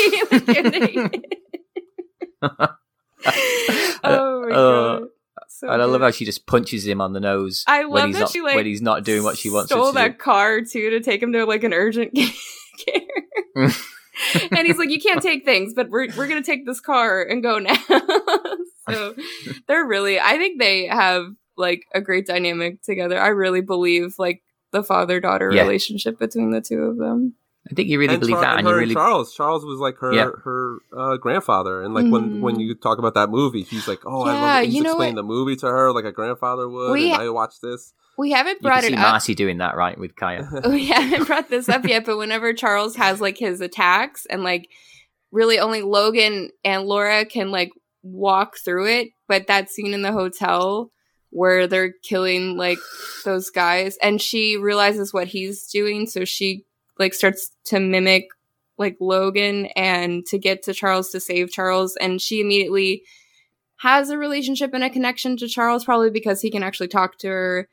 Oh my god. So and I love how she just punches him on the nose. I love that she when he's not doing what she wants. Stole that car too to take him to like an urgent care. And he's like, "You can't take things, but we're gonna take this car and go now." So they're really, I think they have like a great dynamic together. I really believe like the father-daughter relationship between the two of them. I think you really believe that, and you really Charles was like her grandfather, and like when you talk about that movie, he's like, "Oh, I love it." He's explaining the movie to her like a grandfather would, and I watched this. We haven't brought it up. Marcy doing that, right, with Kaya. We haven't brought this up yet, but whenever Charles has like his attacks, and like really only Logan and Laura can like walk through it, but that scene in the hotel where they're killing like those guys, and she realizes what he's doing, so she like starts to mimic like Logan and to get to Charles to save Charles, and she immediately has a relationship and a connection to Charles, probably because he can actually talk to her.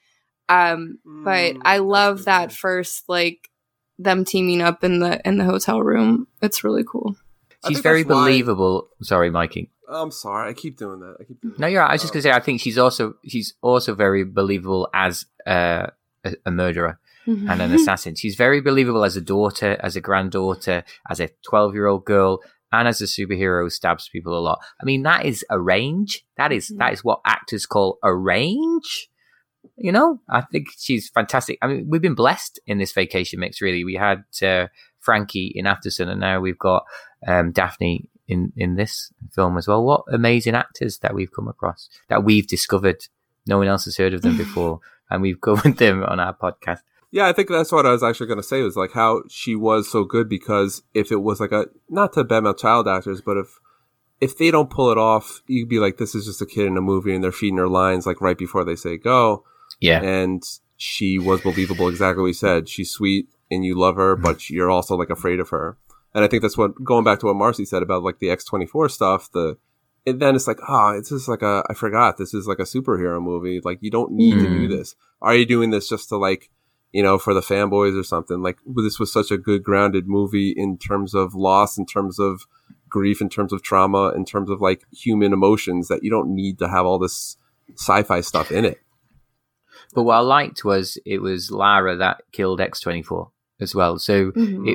But I love that first like them teaming up in the hotel room. It's really cool. She's very believable. Sorry, Mikey. I'm sorry, I keep doing that. No, you're right. I was just gonna say, I think she's also very believable as a murderer. Mm-hmm. And an assassin. She's very believable as a daughter, as a granddaughter, as a 12-year-old girl, and as a superhero who stabs people a lot. I mean, that is a range. That is what actors call a range. You know, I think she's fantastic. I mean, we've been blessed in this vacation mix, really. We had Frankie in Aftersun, and now we've got Daphne in this film as well. What amazing actors that we've come across, that we've discovered. No one else has heard of them before, and we've covered them on our podcast. Yeah, I think that's what I was actually going to say, was like how she was so good, because if it was like not to badmouth child actors, but if they don't pull it off, you'd be like, this is just a kid in a movie and they're feeding her lines like right before they say go. Yeah. And she was believable, exactly what you said. She's sweet and you love her, but you're also like afraid of her. And I think that's what, going back to what Marcy said about like the X-24 stuff, and then it's like, it's just like I forgot, this is like a superhero movie. Like, you don't need to do this. Are you doing this just to like, you know, for the fanboys or something? Like, this was such a good grounded movie in terms of loss, in terms of grief, in terms of trauma, in terms of like human emotions, that you don't need to have all this sci-fi stuff in it. But what I liked was it was Lara that killed X-24 as well. So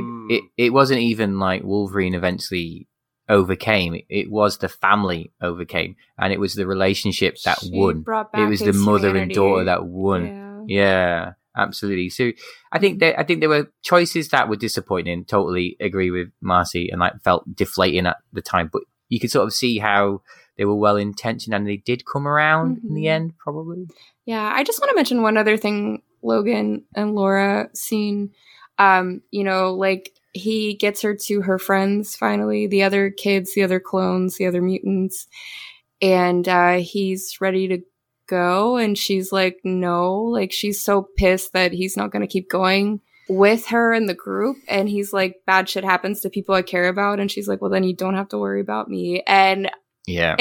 it wasn't even like Wolverine eventually overcame. It was the family overcame, and it was the relationship that won. It was the mother and daughter that won. Yeah. Absolutely. So I think there were choices that were disappointing. Totally agree with Marcy, and like felt deflating at the time. But you could sort of see how they were well intentioned, and they did come around in the end, probably. Yeah, I just want to mention one other thing. Logan and Laura scene. You know, like he gets her to her friends finally, the other kids, the other clones, the other mutants, and he's ready to go, and she's like, no, like she's so pissed that he's not going to keep going with her in the group, and he's like, bad shit happens to people I care about, and she's like, well, then you don't have to worry about me. And yeah,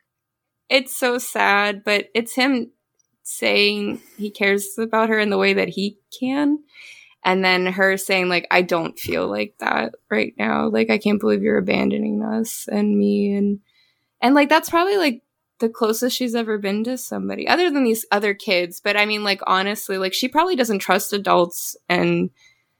it's so sad, but it's him saying he cares about her in the way that he can, and then her saying like, I don't feel like that right now, like I can't believe you're abandoning us and me, and like that's probably like the closest she's ever been to somebody other than these other kids. But I mean, like, honestly, like she probably doesn't trust adults, and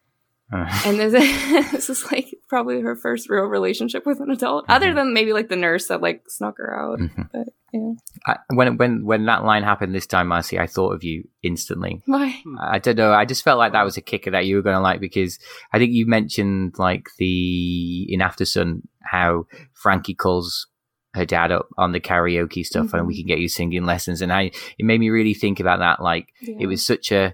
this is like probably her first real relationship with an adult, other than maybe like the nurse that like snuck her out. But yeah, when that line happened this time, Marcy, I thought of you instantly. Why? I don't know. I just felt like that was a kicker that you were going to like, because I think you mentioned like in Aftersun how Frankie calls her dad up on the karaoke stuff, and we can get you singing lessons, and it made me really think about that. Like it was such a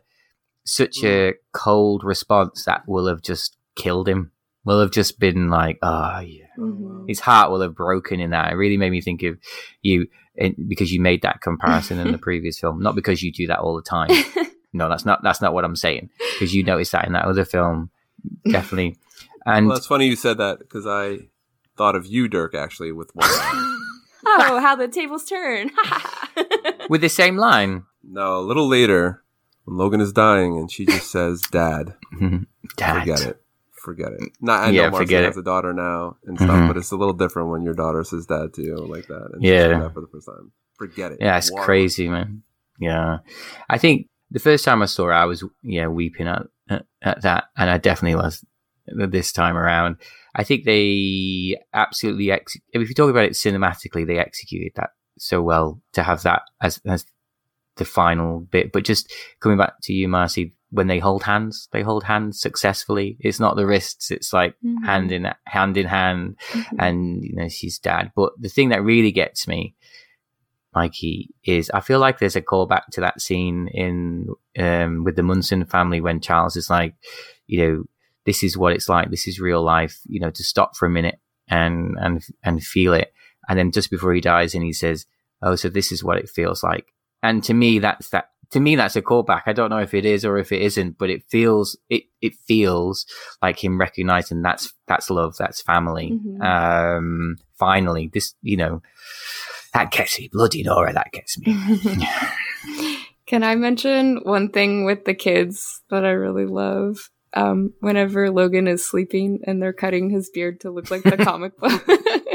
cold response that will have just killed him. Will have just been like, his heart will have broken in that. It really made me think of you, because you made that comparison in the previous film, not because you do that all the time. No, that's not what I'm saying, because you noticed that in that other film, definitely. And well, it's funny you said that because I thought of you, Dirk, actually, with one line. Oh, how the tables turn. with the same line. No, a little later, when Logan is dying and she just says, Dad. Dad. Forget it. I know Marcy has a daughter now and stuff, but it's a little different when your daughter says Dad to you like that. And she's doing that for the first time. Forget it. Yeah, it's crazy, man. Yeah. I think the first time I saw it, I was weeping at that, and I definitely was this time around. I think they absolutely if you talk about it cinematically, they executed that so well to have that as the final bit. But just coming back to you, Marcy, when they hold hands successfully. It's not the wrists; it's like hand in hand, and she's Dad. But the thing that really gets me, Mikey, is I feel like there's a callback to that scene in with the Munson family when Charles is like, this is what it's like. This is real life. To stop for a minute and feel it. And then just before he dies, and he says, "Oh, so this is what it feels like." And to me, that's that. To me, that's a callback. I don't know if it is or if it isn't, but it feels like him recognizing that's love, that's family. Finally, this that gets me, bloody Nora. That gets me. Can I mention one thing with the kids that I really love? Whenever Logan is sleeping and they're cutting his beard to look like the comic book.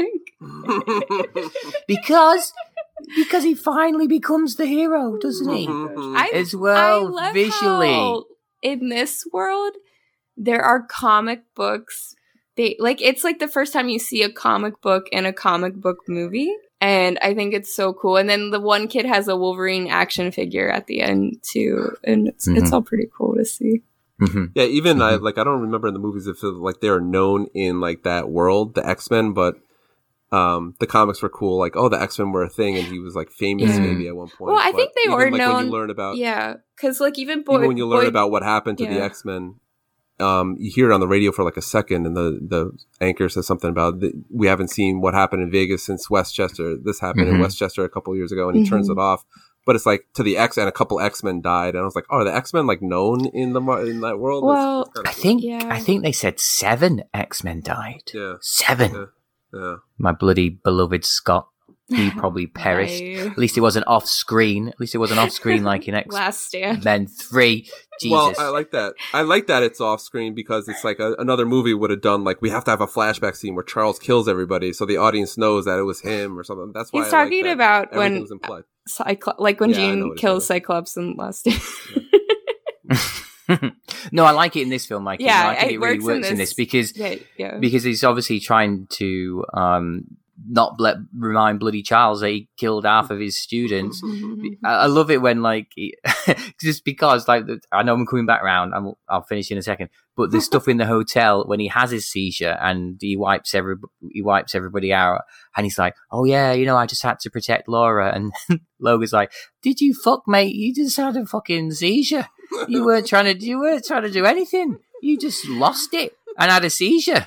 Because he finally becomes the hero, doesn't he? As well, I love visually. How in this world, there are comic books. It's like the first time you see a comic book in a comic book movie. And I think it's so cool. And then the one kid has a Wolverine action figure at the end too. And it's all pretty cool to see. Yeah, even I don't remember in the movies if like they are known in like that world, the X-Men, but the comics were cool. Like, the X-Men were a thing, and he was like famous maybe at one point. Well, I think they were known. When you learn about, because like even when you learn about what happened to the X-Men, you hear it on the radio for like a second, and the anchor says something about we haven't seen what happened in Vegas since Westchester. This happened in Westchester a couple years ago, and he turns it off. But it's like to the X, and a couple X-Men died, and I was like, are the X-Men like known in that world? Well, I think they said 7 X-Men died. Yeah, 7. Yeah. My bloody beloved Scott. He probably perished. At least it wasn't off screen. Like in X Last Stand. Men 3. Jesus. Well, I like that. I like that it's off screen because it's like another movie would have done like we have to have a flashback scene where Charles kills everybody so the audience knows that it was him or something. That's why he's talking about when when Jean Jean kills Cyclops in Last Stand. No, I like it in this film, Mikey. Yeah, I think it really works in this because he's obviously trying to not remind bloody Charles that he killed half of his students. I love it when just because I know I'm coming back around. I'll finish in a second. But the stuff in the hotel when he has his seizure and he wipes everybody out, and he's like, "Oh yeah, I just had to protect Laura." And Logan's like, "Did you fuck, mate? You just had a fucking seizure. You weren't trying to do anything. You just lost it and had a seizure."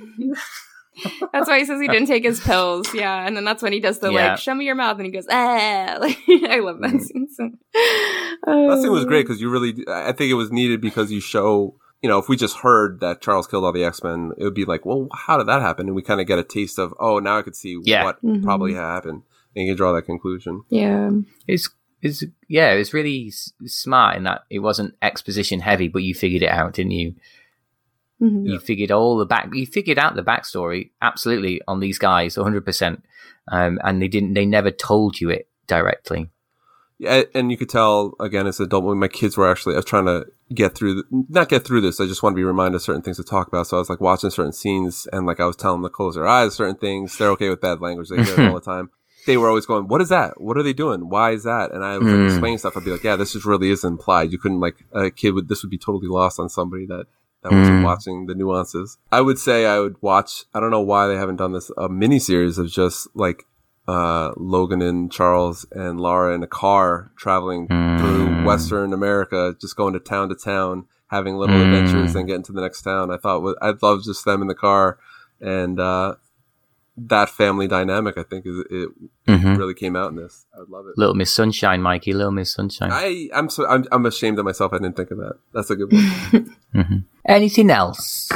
That's why he says he didn't take his pills. Yeah, and then that's when he does the show me your mouth, and he goes, ah. I love that scene. So. That scene was great because I think it was needed because you show, if we just heard that Charles killed all the X-Men, it would be like, well, how did that happen? And we kind of get a taste of, now I could see what probably happened, and you can draw that conclusion. Yeah, it's really smart in that it wasn't exposition heavy, but you figured it out, didn't you? You figured out the backstory absolutely on these guys 100%, and they never told you it directly. Yeah, and you could tell again as an adult when my kids were I was trying to not get through this. I just want to be reminded of certain things to talk about. So I was like watching certain scenes, and like I was telling them to close their eyes. Certain things they're okay with bad language. They hear it all the time. They were always going, "What is that? What are they doing? Why is that?" And I was like, explaining stuff. I'd be like, "Yeah, this really is implied. You couldn't a kid this would be totally lost on somebody that wasn't watching the nuances." I would say I would watch, I don't know why they haven't done this, a miniseries of just Logan and Charles and Laura in a car traveling through Western America, just going to town, having little adventures and getting to the next town. I'd love just them in the car, and that family dynamic, I think, it really came out in this. I would love it. Little Miss Sunshine, Mikey. Little Miss Sunshine. I'm ashamed of myself. I didn't think of that. That's a good one. Anything else?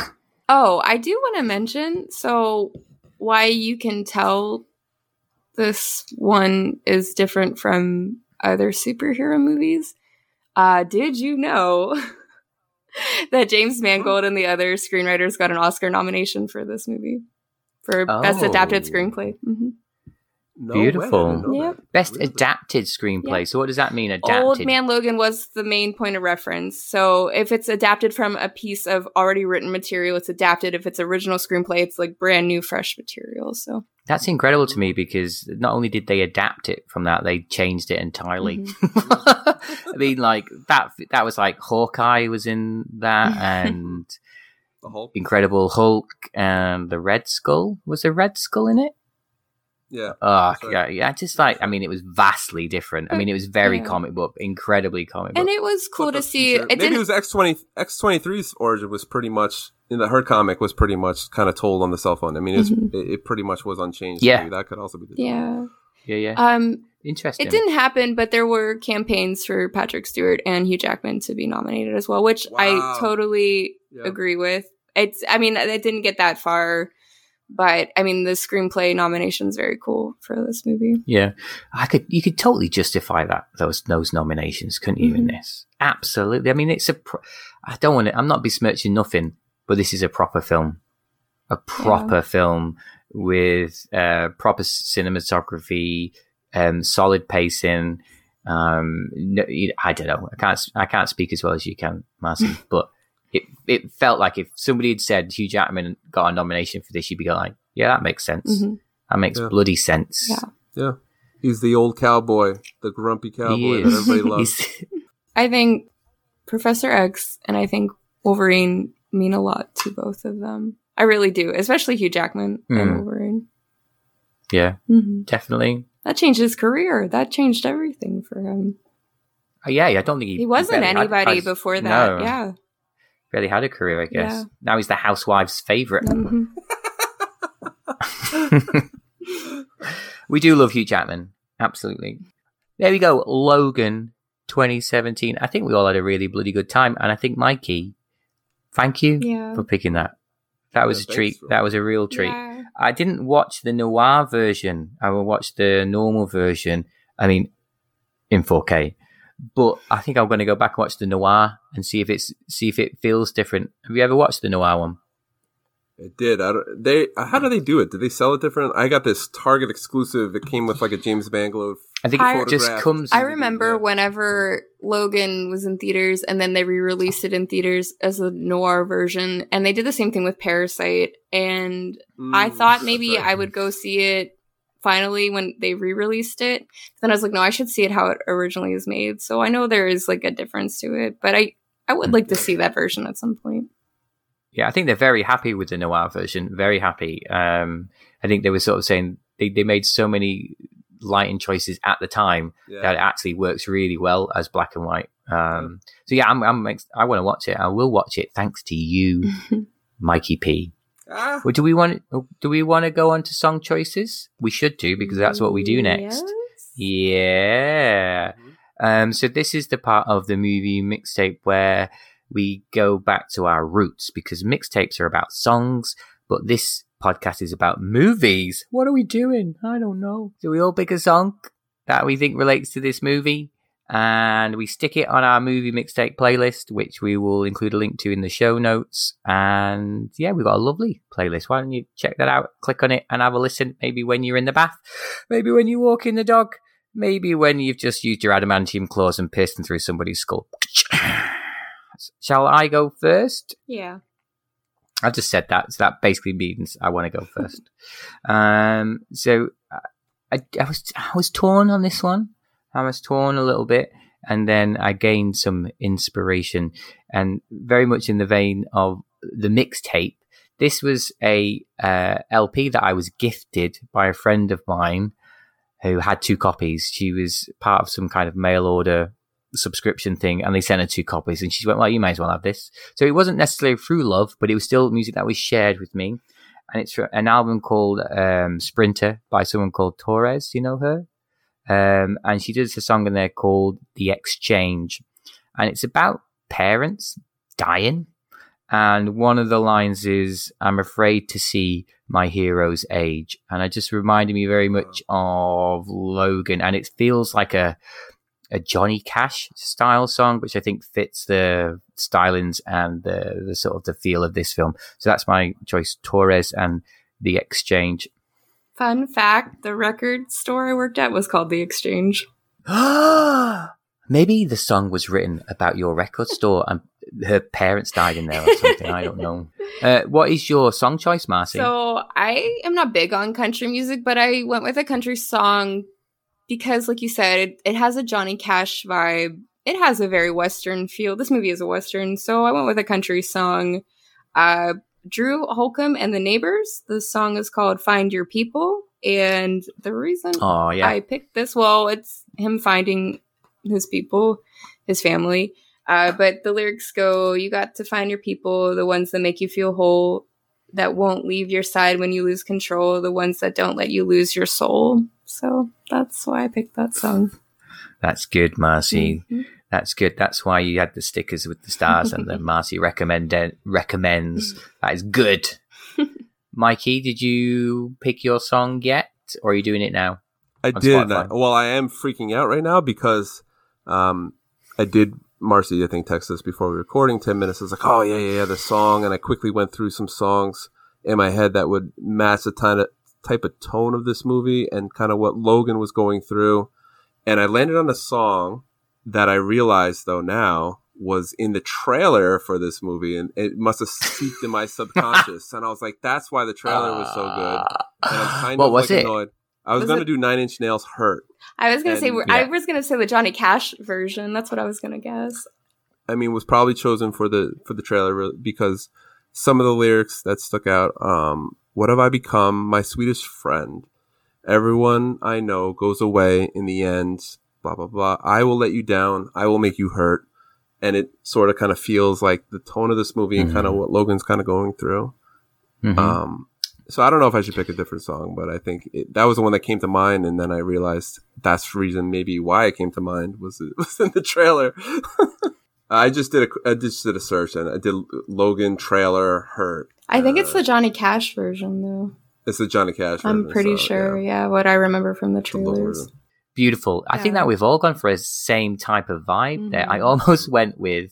Oh, I do want to mention, so why you can tell this one is different from other superhero movies. Did you know that James Mangold and the other screenwriters got an Oscar nomination for this movie? For Best Adapted Screenplay. Mm-hmm. No Beautiful. Yep. Best Really? Adapted Screenplay. Yep. So what does that mean, adapted? Old Man Logan was the main point of reference. So if it's adapted from a piece of already written material, it's adapted. If it's original screenplay, it's like brand new, fresh material. So That's incredible to me because not only did they adapt it from that, they changed it entirely. Mm-hmm. I mean, like that was like Hawkeye was in that, and The Hulk. Incredible Hulk, and the Red Skull. Was there Red Skull in it? Yeah. Oh, Right. yeah. Just like, I mean, it was vastly different. I mean, it was very Yeah. comic book, incredibly comic book. and it was cool But to the see. future- It maybe didn't. it was X-23's origin was pretty much in her comic was pretty much kind of told on the cell phone. I mean, it pretty much was unchanged. Yeah. Maybe that could also be the Yeah. Yeah. Interesting. It didn't happen, but there were campaigns for Patrick Stewart and Hugh Jackman to be nominated as well, which Wow. I totally Yeah. agree with. I mean, it didn't get that far, but I mean, the screenplay nomination is very cool for this movie. Yeah, you could totally justify those nominations, couldn't you? In this, absolutely. I mean, I'm not besmirching nothing, but this is a proper film, film with proper cinematography, solid pacing. I don't know. I can't speak as well as you can, Marcy, but it felt like if somebody had said Hugh Jackman got a nomination for this, you'd be like, yeah, that makes sense. Mm-hmm. That makes bloody sense. Yeah. Yeah. He's the old cowboy, the grumpy cowboy that everybody loves. I think Professor X and I think Wolverine mean a lot to both of them. I really do, especially Hugh Jackman and Wolverine. Yeah, definitely. That changed his career. That changed everything for him. Yeah, I don't think he wasn't anybody before that. No. Yeah. Really had a career, I guess. Yeah. Now he's the housewife's favorite. Mm-hmm. We do love Hugh Jackman. Absolutely. There we go. Logan 2017. I think we all had a really bloody good time. And I think, Mikey, thank you for picking that. That was a treat. That was a real treat. Yeah. I didn't watch the noir version. I will watch the normal version. I mean, in 4K. But I think I'm going to go back and watch the noir and see if it feels different. Have you ever watched the noir one? It did. How do they do it? Did they sell it different? I got this Target exclusive that came with like a James Mangold. I think it just comes. I remember whenever Logan was in theaters and then they re-released it in theaters as a noir version, and they did the same thing with Parasite. And I thought maybe I would go see it finally when they re-released it. Then I was like, no, I should see it how it originally is made. So I know there is like a difference to it, but I would like to see that version at some point. Yeah, I think they're very happy with the noir version. Very happy. I think they were sort of saying they made so many lighting choices at the time that it actually works really well as black and white. So yeah, I want to watch it. I will watch it thanks to you, Mikey P. Well, do we want to go on to song choices? We should do, because that's what we do next. Yes. Yeah. So this is the part of the movie mixtape where we go back to our roots, because mixtapes are about songs, but this podcast is about movies. What are we doing? I don't know. So we all pick a song that we think relates to this movie, and we stick it on our movie mixtape playlist, which we will include a link to in the show notes. And yeah, we've got a lovely playlist. Why don't you check that out? Click on it and have a listen. Maybe when you're in the bath, maybe when you're walking the dog, maybe when you've just used your adamantium claws and pierced them through somebody's skull. Shall I go first? Yeah. I just said that, so that basically means I want to go first. So I was torn on this one. I was torn a little bit, and then I gained some inspiration, and very much in the vein of the mixtape. This was a LP that I was gifted by a friend of mine who had 2 copies. She was part of some kind of mail order subscription thing, and they sent her 2 copies, and she went, well, you may as well have this. So it wasn't necessarily through love, but it was still music that was shared with me, and it's an album called Sprinter by someone called Torres. Do you know her? And she does a song in there called The Exchange, and it's about parents dying, And one of the lines is, "I'm afraid to see my hero's age." And it just reminded me very much of Logan. And it feels like a Johnny Cash style song, which I think fits the stylings and the sort of the feel of this film. So that's my choice, Torres and The Exchange. Fun fact, the record store I worked at was called The Exchange. Maybe the song was written about your record store and her parents died in there or something. I don't know. What is your song choice, Marcy? So I am not big on country music, but I went with a country song because, like you said, it has a Johnny Cash vibe. It has a very Western feel. This movie is a Western, so I went with a country song. Drew Holcomb and the Neighbors. The song is called Find Your People. And the reason I picked this, well, it's him finding his people, his family. But the lyrics go, "You got to find your people, the ones that make you feel whole, that won't leave your side when you lose control, the ones that don't let you lose your soul." So that's why I picked that song. That's good, Marcy. Mm-hmm. That's good. That's why you had the stickers with the stars and then Marcy recommends. That is good. Mikey, did you pick your song yet? Or are you doing it now? I did. Well, I am freaking out right now because I did, Marcy, I think, text us before we were recording 10 minutes. I was like, oh, yeah, the song. And I quickly went through some songs in my head that would match the type of tone of this movie and kind of what Logan was going through. And I landed on a song that I realized, though, now was in the trailer for this movie, and it must have seeped in my subconscious. And I was like, that's why the trailer was so good. And I'm kind of like annoyed. I was going to do Nine Inch Nails' "Hurt." I was going to say, I was going to say the Johnny Cash version. That's what I was going to guess. I mean, was probably chosen for the trailer because some of the lyrics that stuck out. What have I become? My sweetest friend. Everyone I know goes away in the end. Blah, blah, blah. I will let you down. I will make you hurt. And it sort of kind of feels like the tone of this movie and kind of what Logan's kind of going through. Mm-hmm. So I don't know if I should pick a different song, but I think that was the one that came to mind. And then I realized that's the reason maybe why it came to mind was in the trailer. I just did a search and I did Logan trailer "Hurt." I think it's the Johnny Cash version though. It's the Johnny Cash version. I'm pretty sure. Yeah. What I remember from the trailers. Beautiful. I think that we've all gone for a same type of vibe there. I almost went with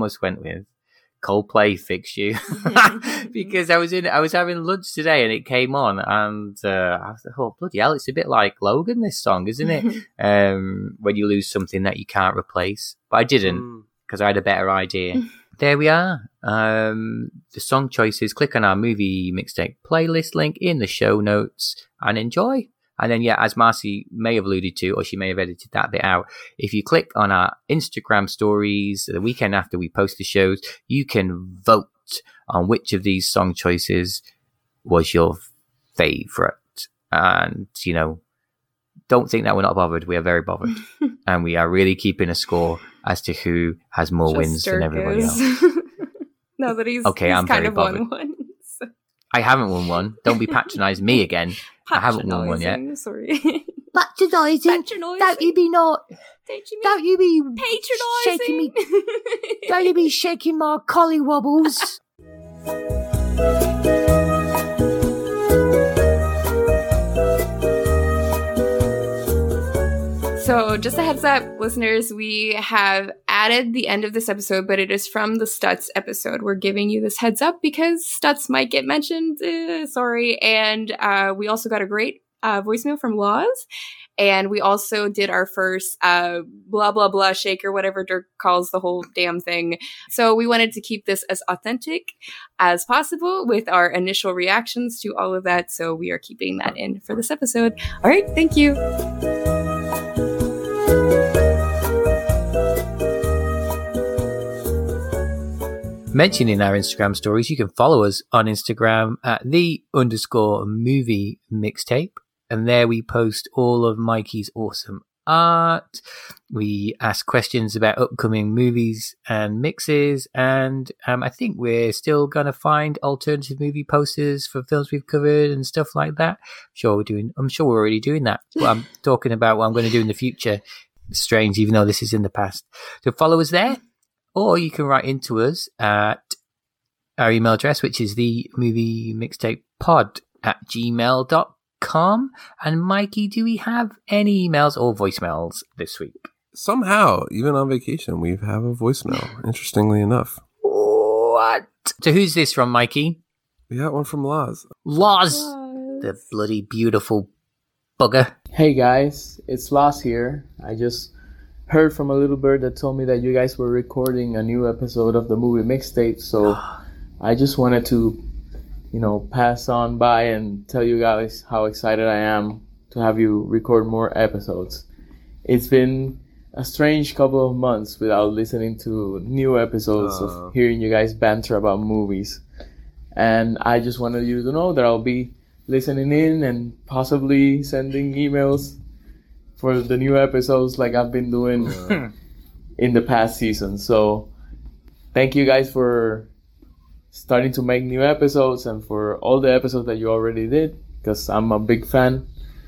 Coldplay "Fix You" because I was having lunch today and it came on and I thought, oh bloody hell, it's a bit like Logan, this song, isn't it? When you lose something that you can't replace. But I didn't because I had a better idea. There we are. The song choices. Click on our movie mixtape playlist link in the show notes and enjoy. And then, as Marcy may have alluded to, or she may have edited that bit out, if you click on our Instagram stories the weekend after we post the shows, you can vote on which of these song choices was your favorite. And, don't think that we're not bothered. We are very bothered. And we are really keeping a score as to who has more wins than everybody else. No, but he's I'm kind very of bothered. won one. So. I haven't won one. Don't be patronising me again. I haven't won one yet. Sorry. Patronising. Don't you be not. Don't you be patronising. Shaking me. Don't you be shaking my collie wobbles. So just a heads up, listeners, we have added the end of this episode, but it is from the Stutz episode. We're giving you this heads up because Stutz might get mentioned. Sorry. And we also got a great voicemail from Laws. And we also did our first blah, blah, blah shake or whatever Dirk calls the whole damn thing. So we wanted to keep this as authentic as possible with our initial reactions to all of that. So we are keeping that in for this episode. All right. Thank you. Mentioning our Instagram stories, you can follow us on Instagram at _movie mixtape. And there we post all of Mikey's awesome art. We ask questions about upcoming movies and mixes. And I think we're still going to find alternative movie posters for films we've covered and stuff like that. I'm sure we're already doing that. But I'm talking about what I'm going to do in the future. It's strange, even though this is in the past. So follow us there. Or you can write into us at our email address, which is the movie mixtape pod@gmail.com. And Mikey, do we have any emails or voicemails this week? Somehow, even on vacation, we have a voicemail, interestingly enough. What? So who's this from, Mikey? We got one from Laz. Laz! The bloody beautiful bugger. Hey guys, it's Laz here. I just heard from a little bird that told me that you guys were recording a new episode of the movie mixtape, so I just wanted to, pass on by and tell you guys how excited I am to have you record more episodes. It's been a strange couple of months without listening to new episodes of hearing you guys banter about movies. And I just wanted you to know that I'll be listening in and possibly sending emails for the new episodes like I've been doing in the past season. So thank you guys for starting to make new episodes and for all the episodes that you already did, because I'm a big fan.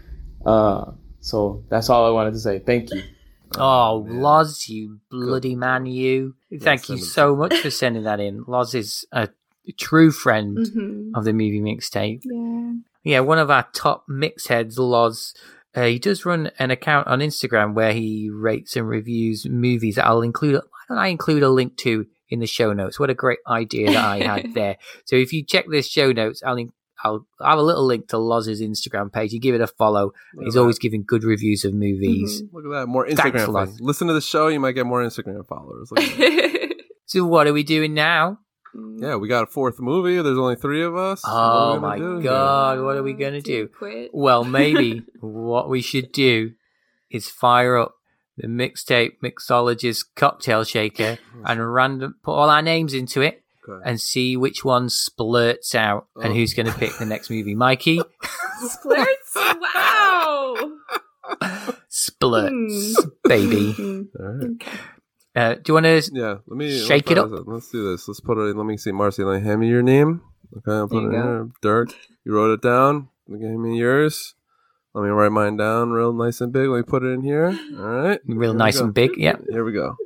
So that's all I wanted to say. Thank you. Oh, Loz, you bloody man, you. Thank you so much for sending that in. Loz is a true friend of the movie mixtape. Yeah, one of our top mix heads, Loz. He does run an account on Instagram where he rates and reviews movies that I'll include. Why don't I include a link to in the show notes? What a great idea that I had there. So if you check this show notes, I'll have a little link to Loz's Instagram page. You give it a follow. He's always giving good reviews of movies. Look at that. More Instagram followers. Listen to the show, you might get more Instagram followers. So what are we doing now? Yeah, we got a fourth movie. There's only 3 of us. Oh my God. What are we going to do? Quit. Well, maybe what we should do is fire up the mixtape mixologist cocktail shaker and put all our names into it. And see which one splurts out and who's going to pick the next movie. Mikey? Splurts? Wow! Splurts, baby. All right. Do you want to shake it up? Let's do this. Let's put it in. Let me see. Marcy, let me hand me your name. Okay, I'll put it in here. Dirk, you wrote it down. Give me yours. Let me write mine down real nice and big. Let me put it in here. All right. Real nice and big, yeah. Here we go.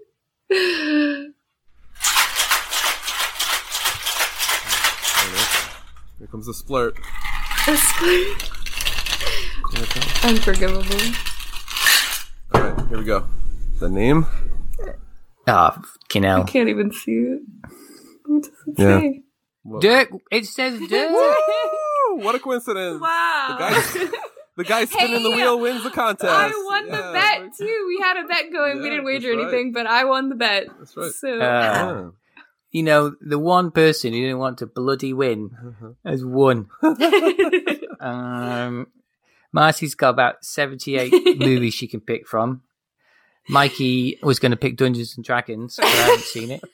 Here comes the splurt. A splurt. Unforgivable. All right, here we go. The name? Fucking hell. I can't even see it. What does it say? Dirk. It says Dirk. Woo! What a coincidence. Wow. The guy spinning the wheel wins the contest. I won the bet, too. We had a bet going. We didn't wager anything, but I won the bet. That's right. So, the one person who didn't want to bloody win has won. Marcy's got about 78 movies she can pick from. Mikey was going to pick Dungeons and Dragons, but I haven't seen it.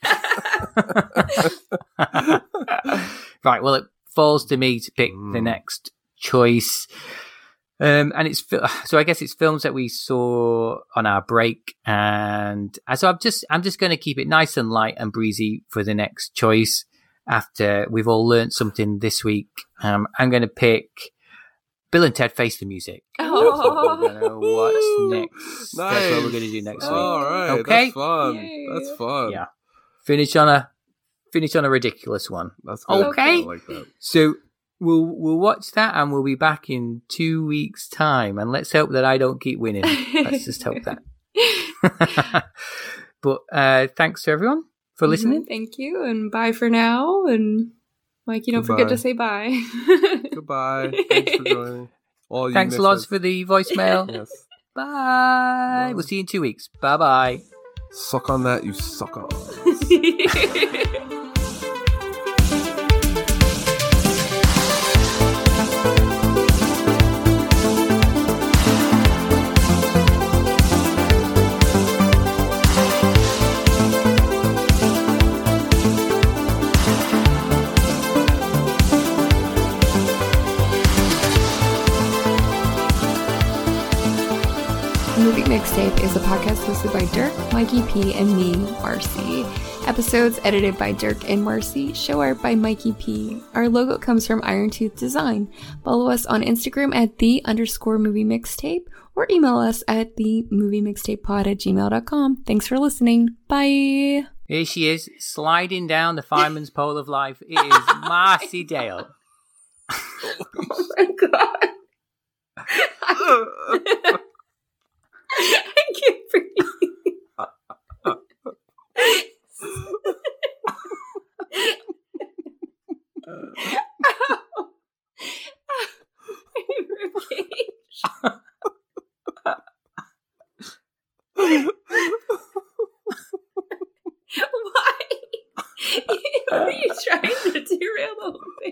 Right, well, it falls to me to pick the next choice. And it's so I guess it's films that we saw on our break, and so I'm just going to keep it nice and light and breezy for the next choice. After we've all learned something this week, I'm going to pick Bill and Ted Face the Music. What's next? Nice. That's what we're going to do next week. All right, okay, that's fun. Yay. That's fun. Yeah, finish on a ridiculous one. That's good. Okay. I like that. So we'll watch that, and we'll be back in 2 weeks' time. And let's hope that I don't keep winning. Let's just hope that. But thanks to everyone for listening. Thank you, and bye for now. And Mikey, don't forget to say bye. Goodbye. Thanks for joining. Thanks a lot for the voicemail. Yes. Bye. We'll see you in 2 weeks. Bye-bye. Suck on that, you sucker. Movie Mixtape is a podcast hosted by Dirk, Mikey P, and me, Marcy. Episodes edited by Dirk and Marcy. Show art by Mikey P. Our logo comes from Iron Tooth Design. Follow us on Instagram at @the_movie mixtape or email us at themoviemixtapepod@gmail.com. Thanks for listening. Bye. Here she is, sliding down the fireman's pole of life. It is Marcy Dale. Oh my god. I can't breathe. Why? Are you trying to derail the whole thing?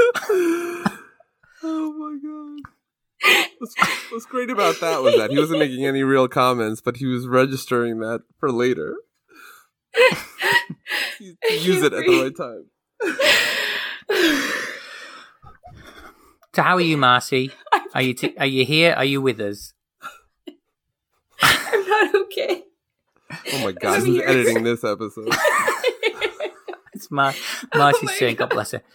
Oh my god. What's great about that was that he wasn't making any real comments, but he was registering that for later. Use it at the right time. So how are you, Marcy? Are you here? Are you with us? I'm not okay. Oh my god, who's editing this episode? It's Marcy's saying, God bless her.